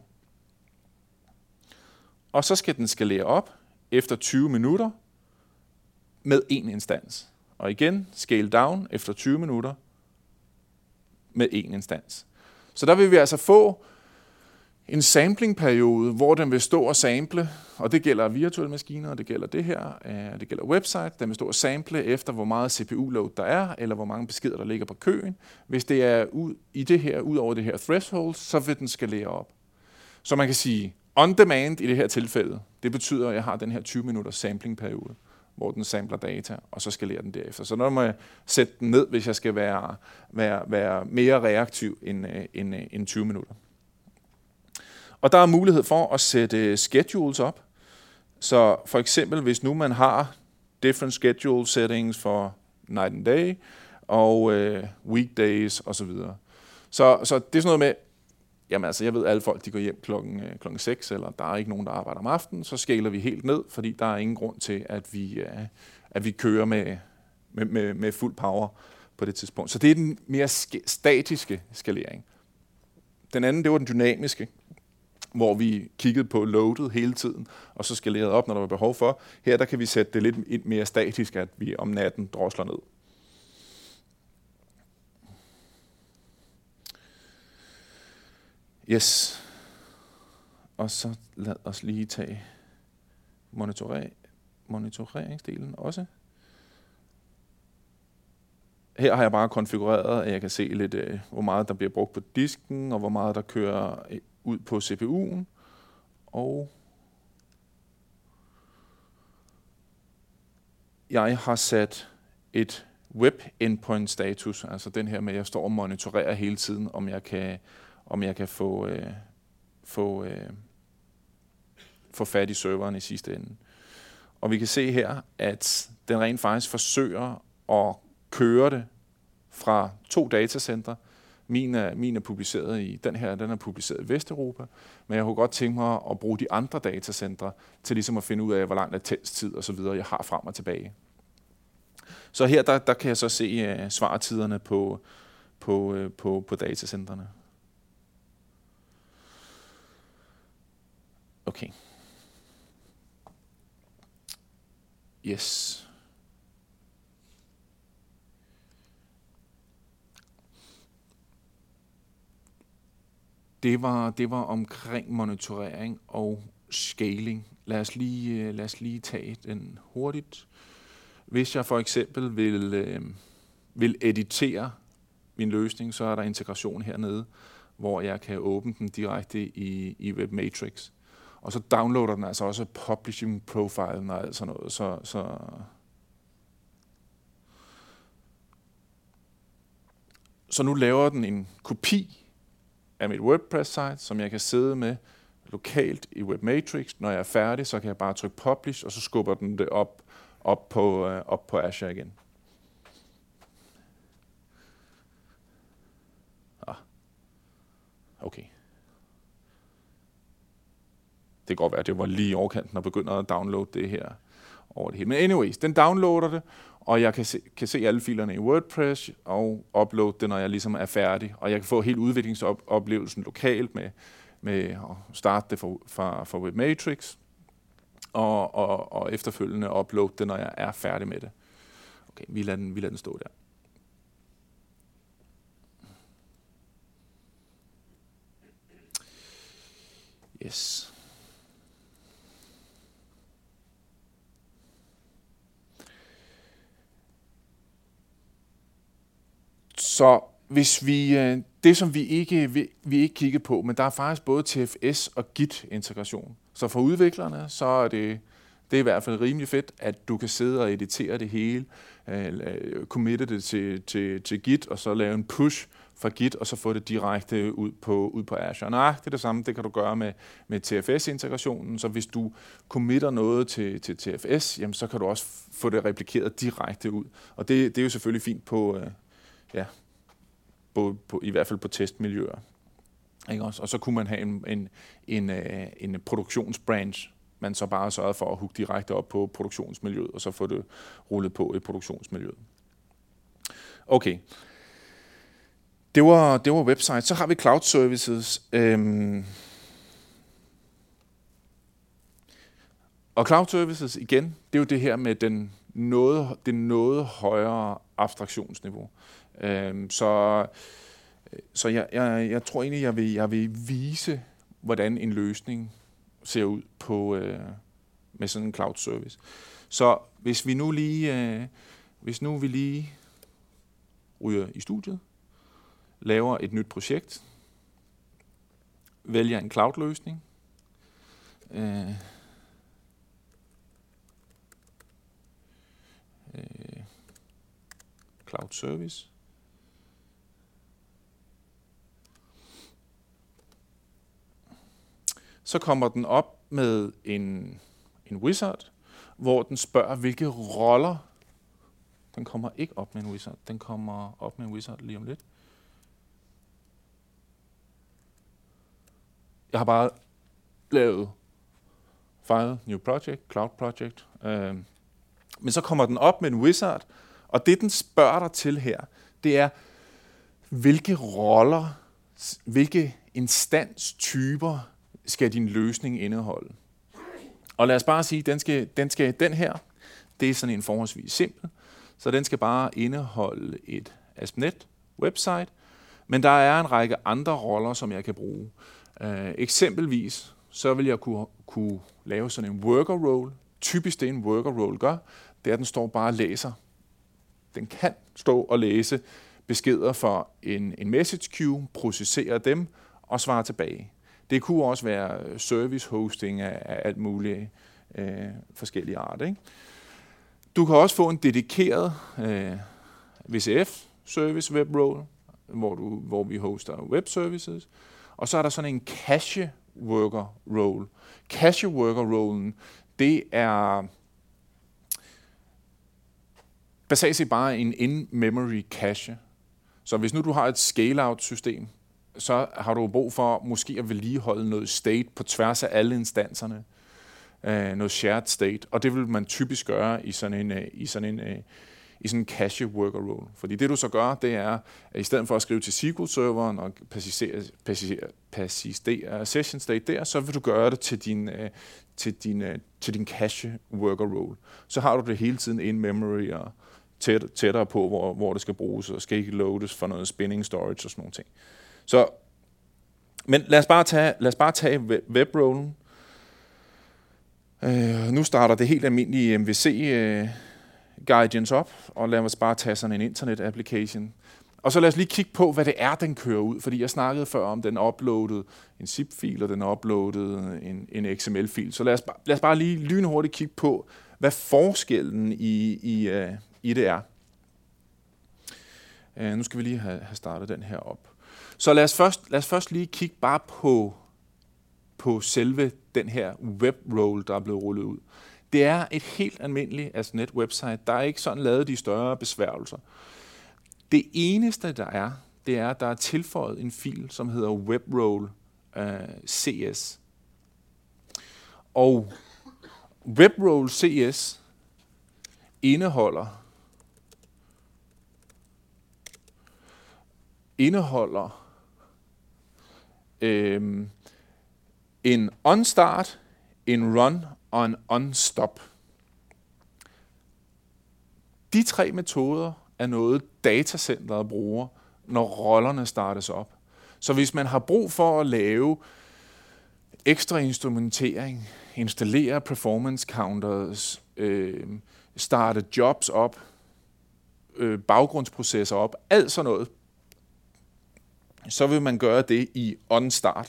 Og så skal den skalere op efter 20 minutter med en instans. Og igen, scale down efter 20 minutter med en instans. Så der vil vi altså få en samplingperiode, hvor den vil stå og sample, og det gælder virtuelle maskiner, og det gælder det her, det gælder website, den vil stå og sample efter, hvor meget CPU-load der er, eller hvor mange beskeder, der ligger på køen. Hvis det er ud over det her threshold, så vil den skalere op. Så man kan sige, on demand i det her tilfælde, det betyder, at jeg har den her 20 minutters samplingperiode, hvor den sampler data, og så skalerer den derefter. Så der må jeg sætte den ned, hvis jeg skal være mere reaktiv end 20 minutter. Og der er mulighed for at sætte schedules op. Så for eksempel, hvis nu man har different schedule settings for night and day, og weekdays osv. Så det er sådan noget med, jamen altså, jeg ved, at alle folk de går hjem klokken 6, eller der er ikke nogen, der arbejder om aftenen, så skaler vi helt ned, fordi der er ingen grund til, at vi kører med fuld power på det tidspunkt. Så det er den mere statiske skalering. Den anden, det var den dynamiske, hvor vi kiggede på loadet hele tiden, og så skalerede op, når der var behov for. Her der kan vi sætte det lidt mere statisk, at vi om natten drosler ned. Yes. Og så lad os lige tage monitoreringsdelen også. Her har jeg bare konfigureret, at jeg kan se lidt, hvor meget der bliver brugt på disken, og hvor meget der kører ud på CPU'en. Og jeg har sat et web endpoint status, altså den her med, at jeg står og monitorerer hele tiden, om jeg kan få fat i serveren i sidste ende. Og vi kan se her, at den rent faktisk forsøger at køre det fra 2 datacenter Min er publiceret i, den er publiceret i Vesteuropa, men jeg kunne godt tænke mig at bruge de andre datacentre til ligesom at finde ud af, hvor lang latenstid og så videre jeg har frem og tilbage. Så her der kan jeg så se svartiderne på datacentrene. Okay. Yes. Det var omkring monitorering og scaling. Lad os lige tage den hurtigt. Hvis jeg for eksempel vil editere min løsning, så er der integration hernede, hvor jeg kan åbne den direkte i WebMatrix. Og så downloader den altså også publishing profilen og alt sådan noget. Så nu laver den en kopi af mit WordPress-site, som jeg kan sidde med lokalt i WebMatrix. Når jeg er færdig, så kan jeg bare trykke Publish, og så skubber den det op på Azure igen. Okay. Det kan godt være, at det var lige i overkanten og begynder at downloade det her over det hele. Men anyways, den downloader det, og jeg kan se alle filerne i WordPress og uploade det, når jeg ligesom er færdig. Og jeg kan få hele udviklingsoplevelsen lokalt med at starte det fra WebMatrix og efterfølgende uploade det, når jeg er færdig med det. Okay, vi lader den stå der. Yes. Så hvis det som vi ikke kigger på, men der er faktisk både TFS og Git-integration. Så for udviklerne, så er det er i hvert fald rimelig fedt, at du kan sidde og editere det hele, committe det til Git, og så lave en push fra Git, og så få det direkte ud på Azure. Nej, det er det samme, det kan du gøre med TFS-integrationen, så hvis du committer noget til TFS, jamen, så kan du også få det replikeret direkte ud. Og det er jo selvfølgelig fint på i hvert fald på testmiljøer. Ikke også? Og så kunne man have en produktionsbranch, man så bare sørgede for at hooke direkte op på produktionsmiljøet, og så få det rullet på i produktionsmiljøet. Okay. Det var website. Så har vi cloud services. Og cloud services igen, det er jo det her med det noget højere abstraktionsniveau. Så jeg tror egentlig, jeg vil vise, hvordan en løsning ser ud med sådan en cloud service. Så hvis vi nu lige ryger i studiet, laver et nyt projekt, vælger en cloud-løsning, cloud service, så kommer den op med en wizard, hvor den spørger, hvilke roller. Den kommer ikke op med en wizard, den kommer op med en wizard lige om lidt. Jeg har bare lavet file, new project, cloud project. Men så kommer den op med en wizard, og det den spørger dig til her, det er, hvilke roller, hvilke instans-typer skal din løsning indeholde. Og lad os bare sige, den her, det er sådan en forholdsvis simpel, så den skal bare indeholde et ASP.NET website, men der er en række andre roller, som jeg kan bruge. Eksempelvis, så vil jeg kunne lave sådan en worker role. Typisk det en worker role gør, det er, at den står bare og læser. Den kan stå og læse beskeder fra en message queue, processere dem og svare tilbage. Det kunne også være service hosting af alt muligt forskellige arter. Ikke? Du kan også få en dedikeret VCF service web role, hvor vi hoster web services. Og så er der sådan en cache worker role. Cache worker rollen, det er basalt set bare en in-memory cache. Så hvis nu du har et scale-out-system, så har du brug for måske at vedligeholde noget state på tværs af alle instanserne, noget shared state, og det vil man typisk gøre i sådan en cache worker role. Fordi det du så gør, det er, at i stedet for at skrive til SQL-serveren og persistere session state der, så vil du gøre det til din cache worker role. Så har du det hele tiden in memory og tættere på, hvor det skal bruges, og skal ikke loades for noget spinning storage og sådan nogle ting. Så, men lad os bare tage webrollen. Nu starter det helt almindelige MVC guidance op, og lad os bare tage sådan en internet application. Og så lad os lige kigge på, hvad det er, den kører ud, fordi jeg snakkede før om, den uploadede en zip-fil, og den uploadede en XML-fil. Så lad os bare lige lynhurtigt kigge på, hvad forskellen i det er. Nu skal vi lige have startet den her op. Så lad os først lige kigge bare på selve den her web-role, der er blevet rullet ud. Det er et helt almindeligt ASP.NET website. Der er ikke sådan lavet de større besværgelser. Det eneste, der er, det er, at der er tilføjet en fil, som hedder webrole CS. Og webrole CS indeholder en onStart, en run og en onStop. De tre metoder er noget, datacenteret bruger, når rollerne startes op. Så hvis man har brug for at lave ekstra instrumentering, installere performance counters, starte jobs op, baggrundsprocesser op, alt sådan noget, så vil man gøre det i onStart.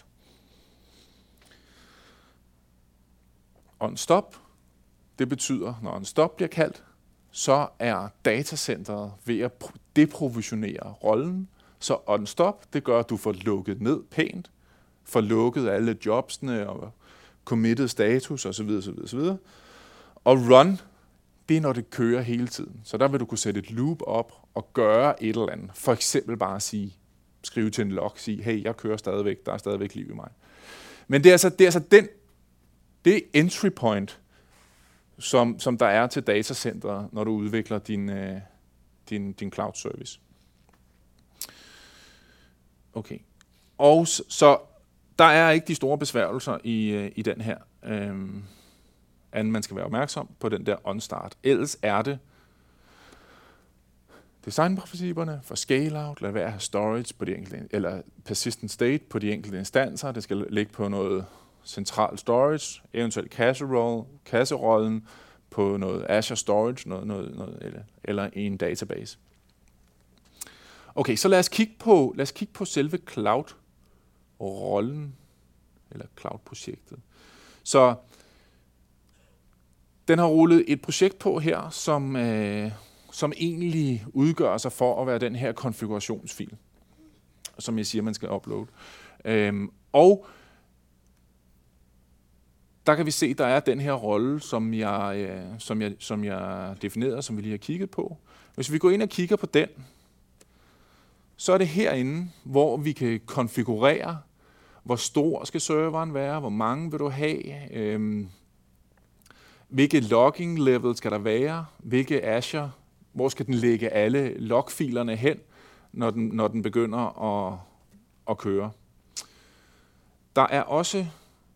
OnStop, det betyder, når OnStop bliver kaldt, så er datacenteret ved at deprovisionere rollen. Så OnStop, det gør, at du får lukket ned pænt, får lukket alle jobsene og committed status osv. osv. Og run, det er, når det kører hele tiden. Så der vil du kunne sætte et loop op og gøre et eller andet. For eksempel bare skrive til en log, sige, hey, jeg kører stadigvæk, der er stadigvæk liv i mig. Men det er altså det entry point, som der er til datacenteret, når du udvikler din cloud service. Okay. Og så der er ikke de store besværgelser i den her, anden man skal være opmærksom på den der onStart. Ellers er det designprincipperne for scale-out, lad være at have storage på de enkelte, eller persistent state på de enkelte instanser. Det skal ligge på noget central storage, eventuelt kasserollen på noget Azure Storage, noget eller i en database. Okay, så lad os kigge på selve cloud-rollen, eller cloud-projektet. Så den har rullet et projekt på her, som egentlig udgør sig for at være den her konfigurationsfil, som jeg siger, man skal uploade. Og der kan vi se, der er den her rolle, som jeg definerede, som vi lige har kigget på. Hvis vi går ind og kigger på den, så er det herinde, hvor vi kan konfigurere, hvor stor skal serveren være, hvor mange vil du have, hvilke logging level skal der være, hvilke Azure, hvor skal den lægge alle logfilerne hen, når den begynder at køre. Der er også,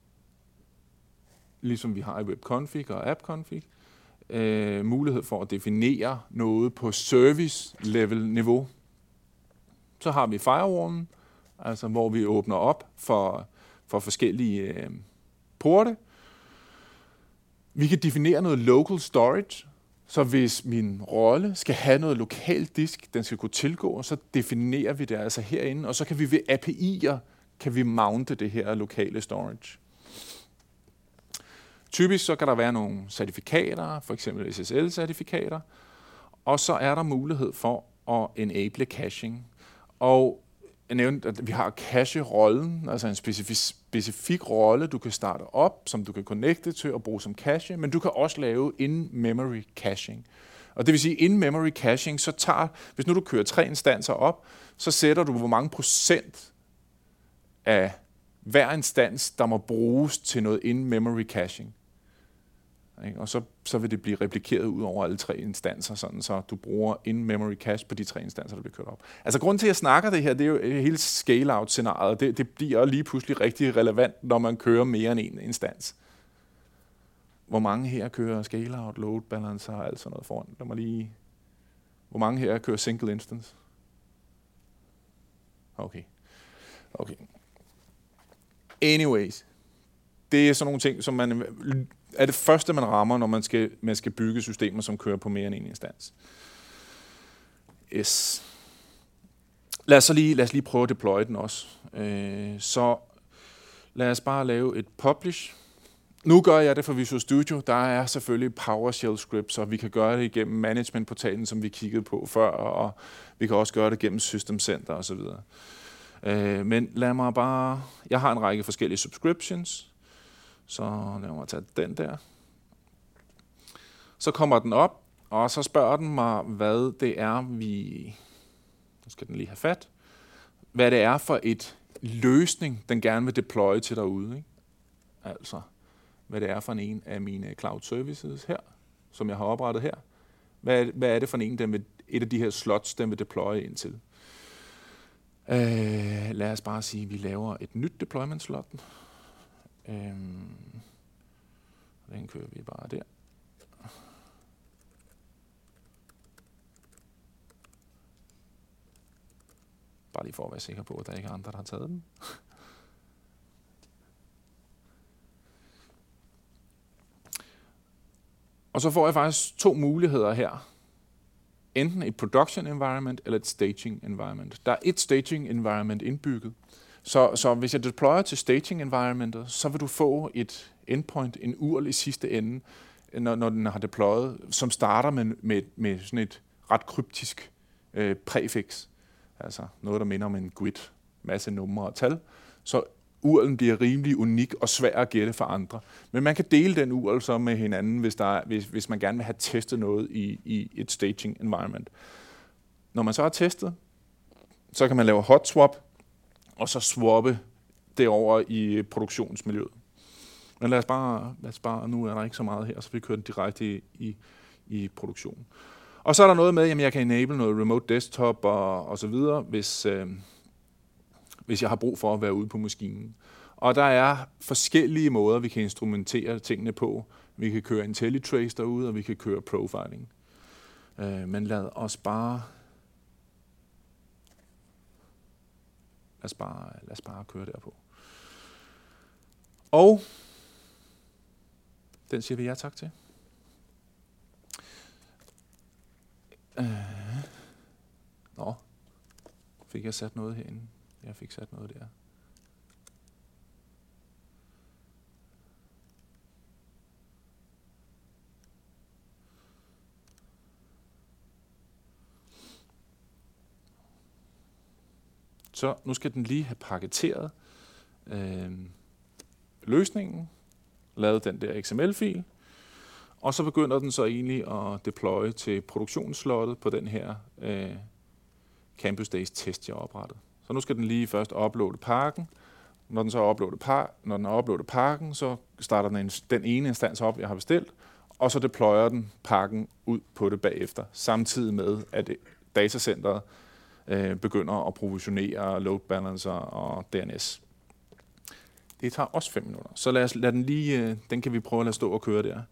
ligesom vi har i webconfig og appconfig, mulighed for at definere noget på service level niveau. Så har vi firewallen, altså hvor vi åbner op for forskellige porte. Vi kan definere noget local storage, så hvis min rolle skal have noget lokal disk, den skal kunne tilgå, så definerer vi det altså herinde, og så kan vi ved API'er mounte det her lokale storage. Typisk så kan der være nogle certifikater, for eksempel SSL-certifikater, og så er der mulighed for at enable caching. Og jeg nævnte, at vi har cache-rollen, altså en specifik rolle, du kan starte op, som du kan connecte til og bruge som cache, men du kan også lave in-memory caching. Og det vil sige, in-memory caching, så hvis nu du kører 3 instanser op, så sætter du, hvor mange procent af hver instans, der må bruges til noget in-memory caching. Og så vil det blive replikeret ud over alle 3 instanser, sådan så du bruger in-memory cache på de 3 instanser, der bliver kørt op. Altså grunden til, at jeg snakker det her, det er jo hele scale-out-scenariet. Det bliver lige pludselig rigtig relevant, når man kører mere end en instans. Hvor mange her kører scale-out, load balancer og alt sådan noget foran? Hvor mange her kører single instance? Okay. Anyways. Det er sådan nogle ting, som er det første, man rammer, når man skal bygge systemer, som kører på mere end en instans. Yes. Lad os lige prøve at deploye den også. Så lad os bare lave et publish. Nu gør jeg det for Visual Studio. Der er selvfølgelig PowerShell scripts, og vi kan gøre det igennem managementportalen, som vi kiggede på før, og vi kan også gøre det gennem System Center osv. Men lad mig bare... Jeg har en række forskellige subscriptions, så lad mig tage den der. Så kommer den op, og så spørger den mig, hvad det er, Nu skal den lige have fat. Hvad det er for et løsning, den gerne vil deploye til derude. Ikke? Altså, hvad det er for en af mine cloud services her, som jeg har oprettet her. Hvad er det for et af de her slots, den vil deploye ind til. Lad os bare sige, at vi laver et nyt deployment slot. Den kører vi bare der. Bare lige for at være sikker på, at der ikke er andre, der har taget den. Og så får jeg faktisk 2 muligheder her. Enten et production environment eller et staging environment. Der er et staging environment indbygget. Så hvis jeg deployer til staging environmentet, så vil du få et endpoint, en URL i sidste ende, når den har deployet, som starter med sådan et ret kryptisk præfix. Altså noget, der minder om en GUID, masse numre og tal. Så URL'en bliver rimelig unik og svær at gætte for andre. Men man kan dele den URL så med hinanden, hvis man gerne vil have testet noget i et staging environment. Når man så har testet, så kan man lave hot swap, og så swappe det over i produktionsmiljøet. Men lad os bare, nu er der ikke så meget her, så vi kører den direkte i produktion. Og så er der noget med, at jeg kan enable noget remote desktop og så videre, hvis jeg har brug for at være ude på maskinen. Og der er forskellige måder, vi kan instrumentere tingene på. Vi kan køre IntelliTrace derude, og vi kan køre profiling. Men lad os bare køre derpå. Og den siger vi ja tak til. Fik jeg sat noget herinde? Jeg fik sat noget der. Så nu skal den lige have paketeret løsningen, lavet den der XML-fil, og så begynder den så egentlig at deploye til produktionsslottet på den her Campus Days test, jeg har oprettet. Så nu skal den lige først uploade pakken. Når den så har uploadet pakken, så starter den ene instans op, jeg har bestilt, og så deployer den pakken ud på det bagefter, samtidig med, at datacenteret begynder at provisionere load balancer og DNS. Det tager også 5 minutter. Så lad den lige, den kan vi prøve at lade stå og køre der.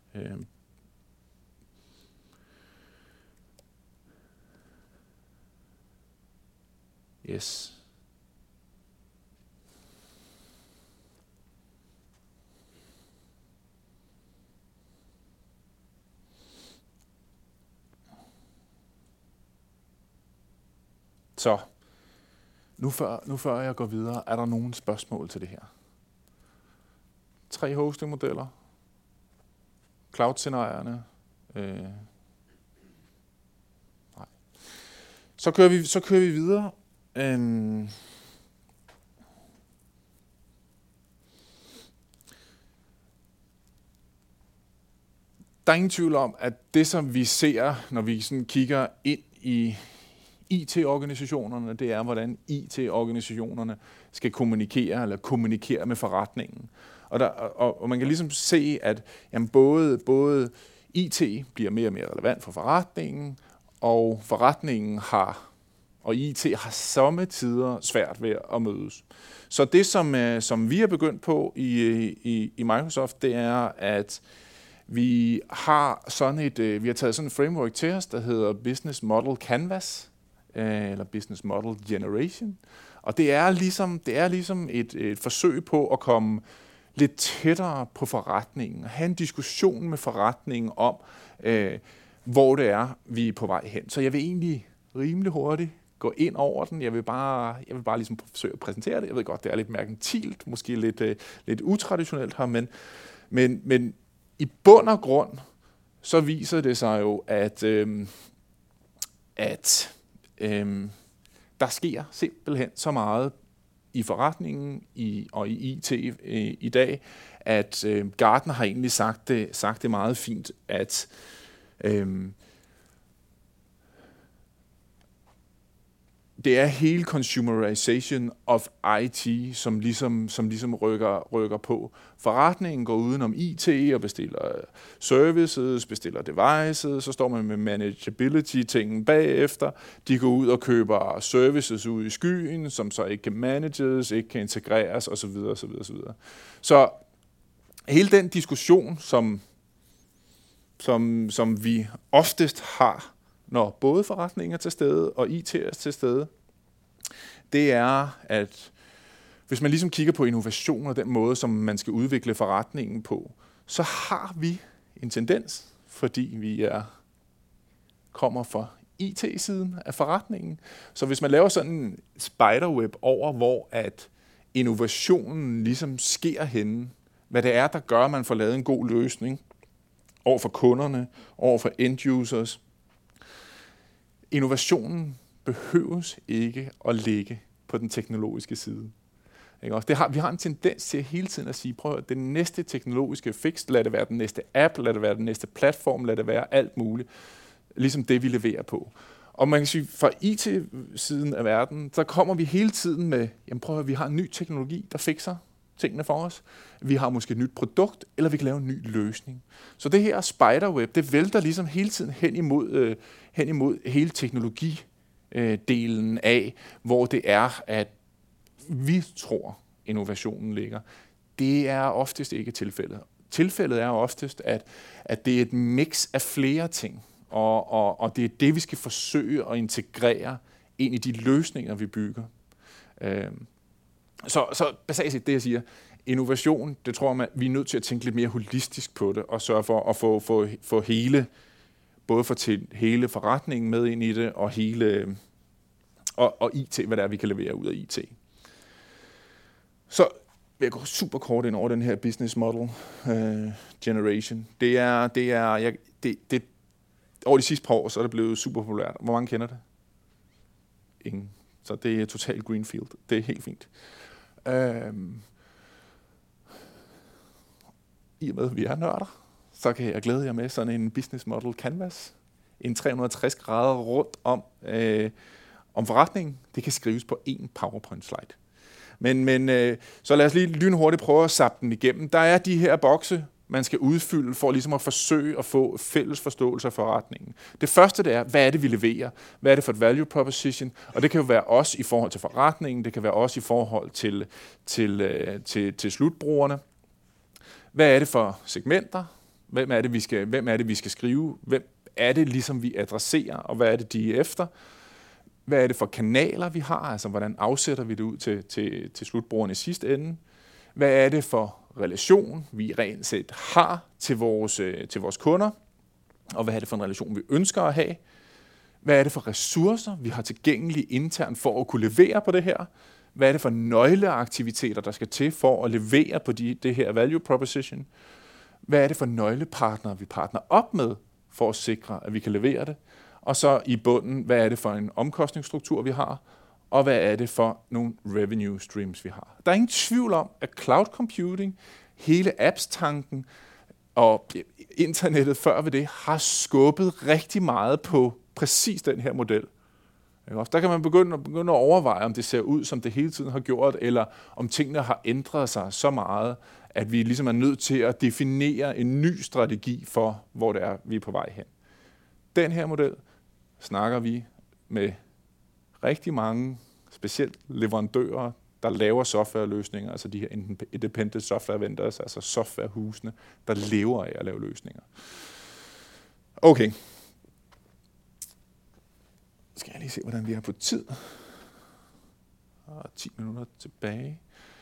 Yes. Så, nu før jeg går videre, er der nogle spørgsmål til det her? 3 hostingmodeller, cloud-scenarierne. Nej. Så kører vi videre. Der er ingen tvivl om, at det, som vi ser, når vi sådan kigger ind i IT-organisationerne, det er, hvordan IT-organisationerne skal kommunikere med forretningen. Og man kan ligesom se, at jamen, både IT bliver mere og mere relevant for forretningen, og forretningen og IT har somme tider svært ved at mødes. Så det, som vi har begyndt på i Microsoft, det er, at vi har taget sådan et framework til os, der hedder Business Model Canvas, eller Business Model Generation. Og det er ligesom et forsøg på at komme lidt tættere på forretningen, og have en diskussion med forretningen om, hvor det er, vi er på vej hen. Så jeg vil egentlig rimelig hurtigt gå ind over den. Jeg vil bare ligesom forsøge at præsentere det. Jeg ved godt, det er lidt merkantilt, måske lidt utraditionelt her, men i bund og grund, så viser det sig jo, at der sker simpelthen så meget i forretningen og i IT i dag, at Gartner har egentlig sagt det meget fint, at det er hele consumerization of IT, som ligesom rykker på. Forretningen går udenom IT og bestiller services, bestiller devices, så står man med manageability-tingen bagefter. De går ud og køber services ud i skyen, som så ikke kan manages, ikke kan integreres osv. osv. Så hele den diskussion, som vi oftest har, når både forretningen er til stede og IT er til stede, det er, at hvis man ligesom kigger på innovation og den måde, som man skal udvikle forretningen på, så har vi en tendens, fordi vi kommer fra IT-siden af forretningen. Så hvis man laver sådan en spiderweb over, hvor at innovationen ligesom sker henne, hvad det er, der gør, at man får lavet en god løsning over for kunderne, over for end-users. Innovationen behøves ikke at ligge på den teknologiske side. Vi har en tendens til hele tiden at sige, prøv at det næste teknologiske fix, lad det være den næste app, lad det være den næste platform, lad det være alt muligt, ligesom det vi leverer på. Og man kan sige, fra IT-siden af verden, så kommer vi hele tiden med, jamen prøv at vi har en ny teknologi, der fikser tingene for os. Vi har måske et nyt produkt, eller vi kan lave en ny løsning. Så det her spiderweb, det vælter ligesom hele tiden hen imod hele teknologidelen af, hvor det er, at vi tror, innovationen ligger. Det er oftest ikke tilfældet. Tilfældet er oftest, at det er et mix af flere ting, og det er det, vi skal forsøge at integrere ind i de løsninger, vi bygger. Så basalt set det, jeg siger, innovation, det tror jeg, vi er nødt til at tænke lidt mere holistisk på det, og sørge for at få hele forretningen med ind i det, og IT, hvad det er, vi kan levere ud af IT. Så vil jeg gå super kort ind over den her business model generation. Det over de sidste par år, så er det blevet super populært. Hvor mange kender det? Ingen. Så det er totalt greenfield. Det er helt fint. I og med, at vi er nørder, så kan jeg glæde jer med sådan en business model canvas. En 360 grader rundt om forretningen. Det kan skrives på en PowerPoint slide. Men så lad os lige lynhurtigt prøve at zappe den igennem. Der er de her bokse, man skal udfylde for ligesom at forsøge at få fælles forståelse af forretningen. Det første det er, hvad er det, vi leverer? Hvad er det for et value proposition? Og det kan jo være os i forhold til forretningen, det kan være os i forhold til slutbrugerne. Hvad er det for segmenter? Hvem er det, vi skal skrive? Hvem er det, ligesom vi adresserer, og hvad er det, de er efter? Hvad er det for kanaler, vi har? Altså, hvordan afsætter vi det ud til slutbrugerne i sidste ende? Hvad er det for relation, vi rent set har til vores kunder? Og hvad er det for en relation, vi ønsker at have? Hvad er det for ressourcer, vi har tilgængelige internt for at kunne levere på det her? Hvad er det for nøgleaktiviteter, der skal til for at levere på det her value proposition? Hvad er det for nøglepartnere, vi partner op med for at sikre, at vi kan levere det? Og så i bunden, hvad er det for en omkostningsstruktur, vi har? Og hvad er det for nogle revenue streams, vi har? Der er ingen tvivl om, at cloud computing, hele apps-tanken, Og internettet før ved det har skubbet rigtig meget på præcis den her model. Der kan man begynde at overveje, om det ser ud, som det hele tiden har gjort, eller om tingene har ændret sig så meget, at vi ligesom er nødt til at definere en ny strategi for, hvor det er, vi er på vej hen. Den her model snakker vi med rigtig mange, specielt leverandører, der laver softwareløsninger, altså de her independent software vendors, altså softwarehusene, der lever af at lave løsninger. Okay. Skal jeg lige se, hvordan vi er på tid. 10 minutter tilbage.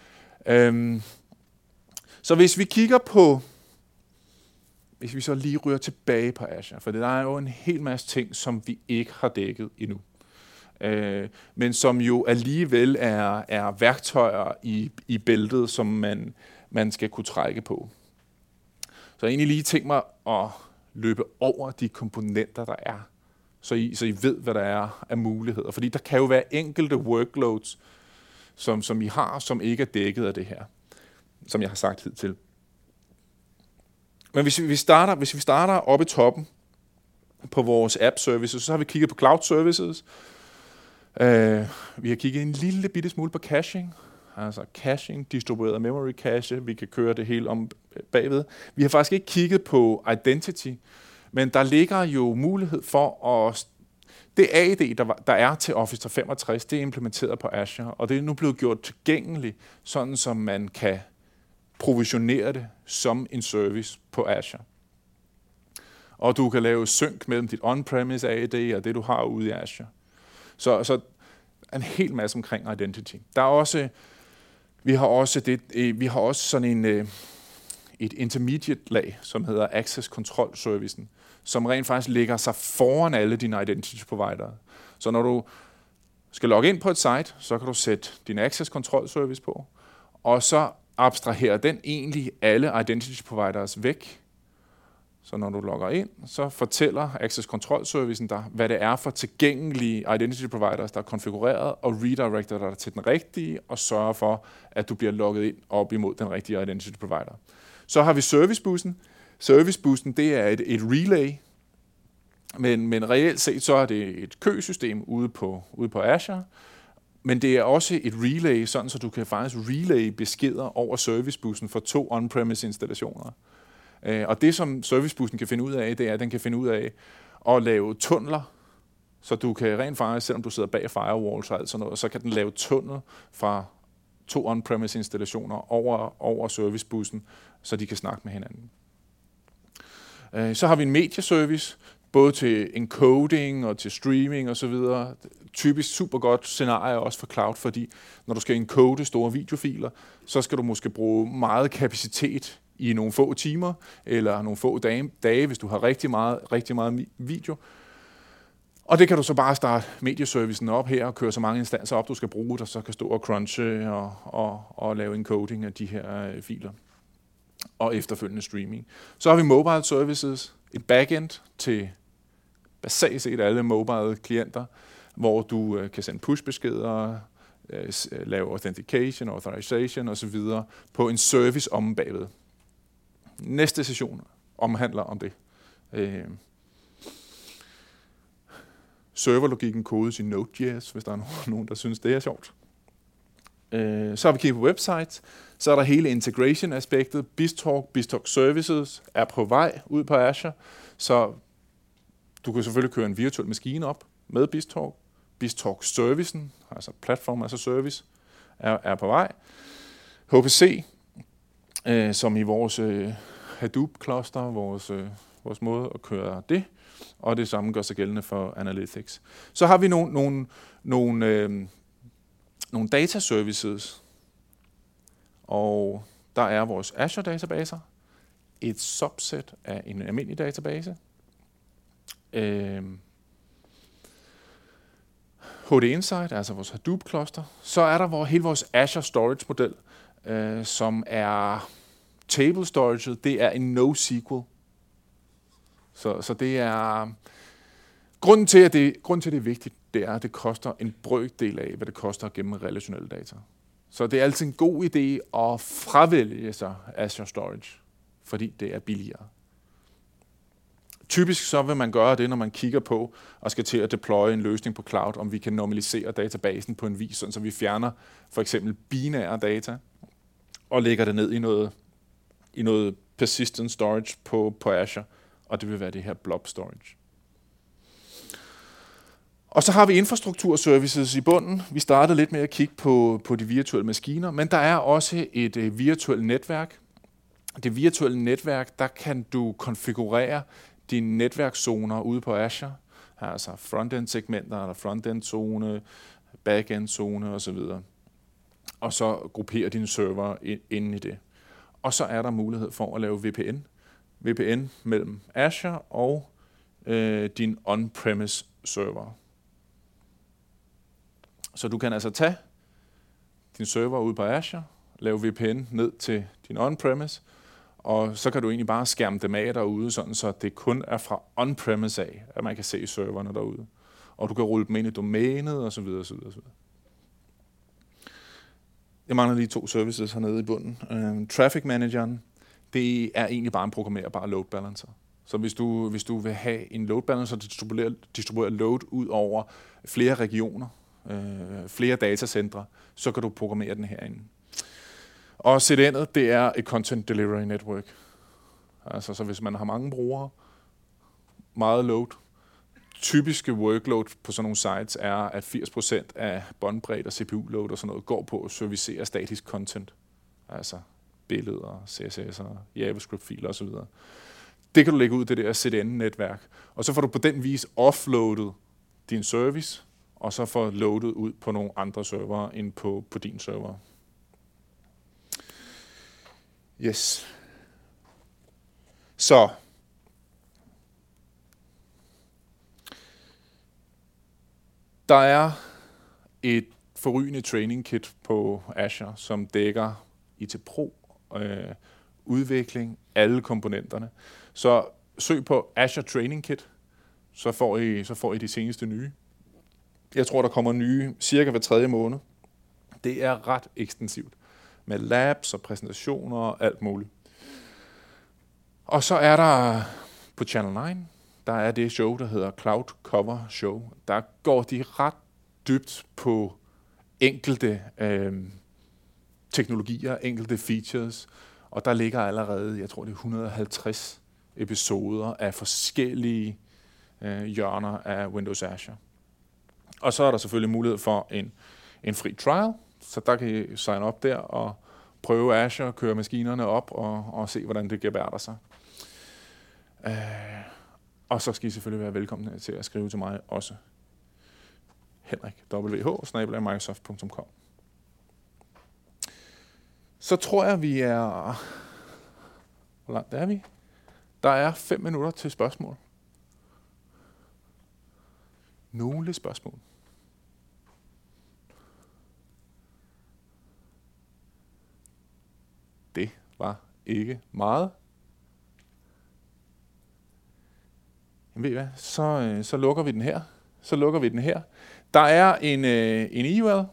Så hvis vi kigger på, hvis vi så lige ryger tilbage på Azure, for der er jo en hel masse ting, som vi ikke har dækket endnu. Men som jo alligevel er værktøjer i bæltet, som man skal kunne trække på. Så jeg har egentlig lige tænkt mig at løbe over de komponenter, der er, så I ved, hvad der er af muligheder. Fordi der kan jo være enkelte workloads, som I har, som ikke er dækket af det her, som jeg har sagt hidtil. Men hvis vi starter oppe i toppen på vores app services, så har vi kigget på cloud services. Vi har kigget en lille bitte smule på caching, altså caching, distribueret memory cache. Vi kan køre det hele om bagved. Vi har faktisk ikke kigget på identity, men der ligger jo mulighed for at det AD, der er til Office 365, det er implementeret på Azure, og det er nu blevet gjort tilgængeligt, sådan som man kan provisionere det som en service på Azure. Og du kan lave sync mellem dit on-premise AD og det, du har ude i Azure. Så en hel masse omkring identity. Der er også, vi har også sådan et intermediate lag, som hedder Access Control Servicen, som rent faktisk ligger sig foran alle dine identity provider. Så når du skal logge ind på et site, så kan du sætte din Access Control Service på, og så abstraherer den egentlig alle identity providers væk. Så når du logger ind, så fortæller Access Control Servicen dig, hvad det er for tilgængelige identity providers, der er konfigureret, og redirecter dig til den rigtige, og sørger for, at du bliver logget ind op imod den rigtige identity provider. Så har vi servicebussen. Servicebussen, det er et relay, men reelt set så er det et køsystem ude på Azure, men det er også et relay, sådan så du kan faktisk relay beskeder over servicebussen for 2 on-premise installationer. Og det, som servicebussen kan finde ud af, det er, at den kan finde ud af at lave tunneler, så du kan rent faktisk, selvom du sidder bag firewalls og alt sådan noget, så kan den lave tunnel fra 2 on-premise installationer over servicebussen, så de kan snakke med hinanden. Så har vi en medieservice, både til encoding og til streaming osv. Typisk super godt scenarie også for cloud, fordi når du skal encode store videofiler, så skal du måske bruge meget kapacitet i nogle få timer, eller nogle få dage, hvis du har rigtig meget video. Og det kan du så bare starte medieservicen op her, og køre så mange instanser op, du skal bruge, der så kan stå og crunche og lave encoding af de her filer. Og efterfølgende streaming. Så har vi mobile services, et backend til basalt set alle mobile klienter, hvor du kan sende push-beskeder, lave authentication, authorization osv. på en service om bagved. Næste session omhandler om det. Serverlogikken kodes i Node.js, hvis der er nogen, der synes, det er sjovt. Så har vi kigget på websites. Så er der hele integration-aspektet. BizTalk Services er på vej ud på Azure. Så du kan selvfølgelig køre en virtuel maskine op med BizTalk. BizTalk-servicen, altså platform as a service, er på vej. HPC, som i vores Hadoop-cluster, vores måde at køre det, og det samme gør sig gældende for Analytics. Så har vi nogle data services, og der er vores Azure databaser, et subset af en almindelig database, HD Insight, altså vores Hadoop cluster. Så er der hele vores Azure Storage model, som er table storage. Det er en NoSQL. Så det er grunden til, at det er vigtigt, det er, at det koster en brøkdel af, hvad det koster at gemme relationelle data. Så det er altid en god idé at fravælge sig Azure Storage, fordi det er billigere. Typisk så vil man gøre det, når man kigger på og skal til at deploye en løsning på cloud, om vi kan normalisere databasen på en vis, så vi fjerner for eksempel binære data og lægger det ned i noget persistent storage på Azure, og det vil være det her blob storage. Og så har vi infrastrukturservices i bunden. Vi startede lidt med at kigge på de virtuelle maskiner, men der er også et virtuelt netværk. Det virtuelle netværk, der kan du konfigurere dine netværkszoner ude på Azure, altså frontend-segmenter, eller frontend-zone, backend-zone osv. Og så gruppere dine server inde i det. Og så er der mulighed for at lave VPN. VPN mellem Azure og din on-premise server. Så du kan altså tage din server ude på Azure, lave VPN ned til din on-premise, og så kan du egentlig bare skærme dem af derude, sådan så det kun er fra on-premise af, at man kan se serverne derude. Og du kan rulle dem ind i domænet osv. osv. Jeg mangler lige 2 services hernede i bunden. Traffic Manageren, det er egentlig bare en programmerbar load balancer. Så hvis du vil have en load balancer, der distribuerer load ud over flere regioner, flere datacentre, så kan du programmere den herinde. Og CDN'et, det er et Content Delivery Network. Altså, så hvis man har mange brugere, meget load, typiske workload på sådan nogle sites er, at 80% af båndbredde og CPU-load og sådan noget går på at servicere statisk content. Altså billeder, CSS'er, JavaScript-filer osv. Det kan du lægge ud det der CDN-netværk. Og så får du på den vis offloadet din service, og så får loadet ud på nogle andre servere end på din server. Yes. Så. Der er et forrygende training kit på Azure, som dækker IT Pro, udvikling, alle komponenterne. Så søg på Azure Training Kit, så får I de seneste nye. Jeg tror, der kommer nye cirka hver 3. måned. Det er ret ekstensivt med labs og præsentationer og alt muligt. Og så er der på Channel 9, der er det show, der hedder Cloud Cover Show. Der går de ret dybt på enkelte teknologier, enkelte features, og der ligger allerede, jeg tror det er 150 episoder af forskellige hjørner af Windows Azure. Og så er der selvfølgelig mulighed for en fri trial, så der kan I sign op der og prøve Azure, køre maskinerne op og se, hvordan det gebærder sig. Og så skal I selvfølgelig være velkomne til at skrive til mig også. Henrik, wh@microsoft.com. Så tror jeg, vi er... Hvor langt er vi? Der er 5 minutter til spørgsmål. Nogle spørgsmål. Det var ikke meget. Jamen, ved I hvad? Så lukker vi den her. Der er en e-mail,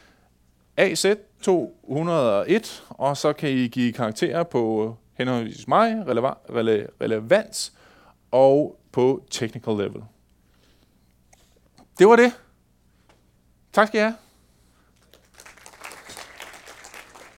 AZ201, og så kan I give karakterer på henholdsvis mig, relevans og på technical level. Det var det. Tak skal I have.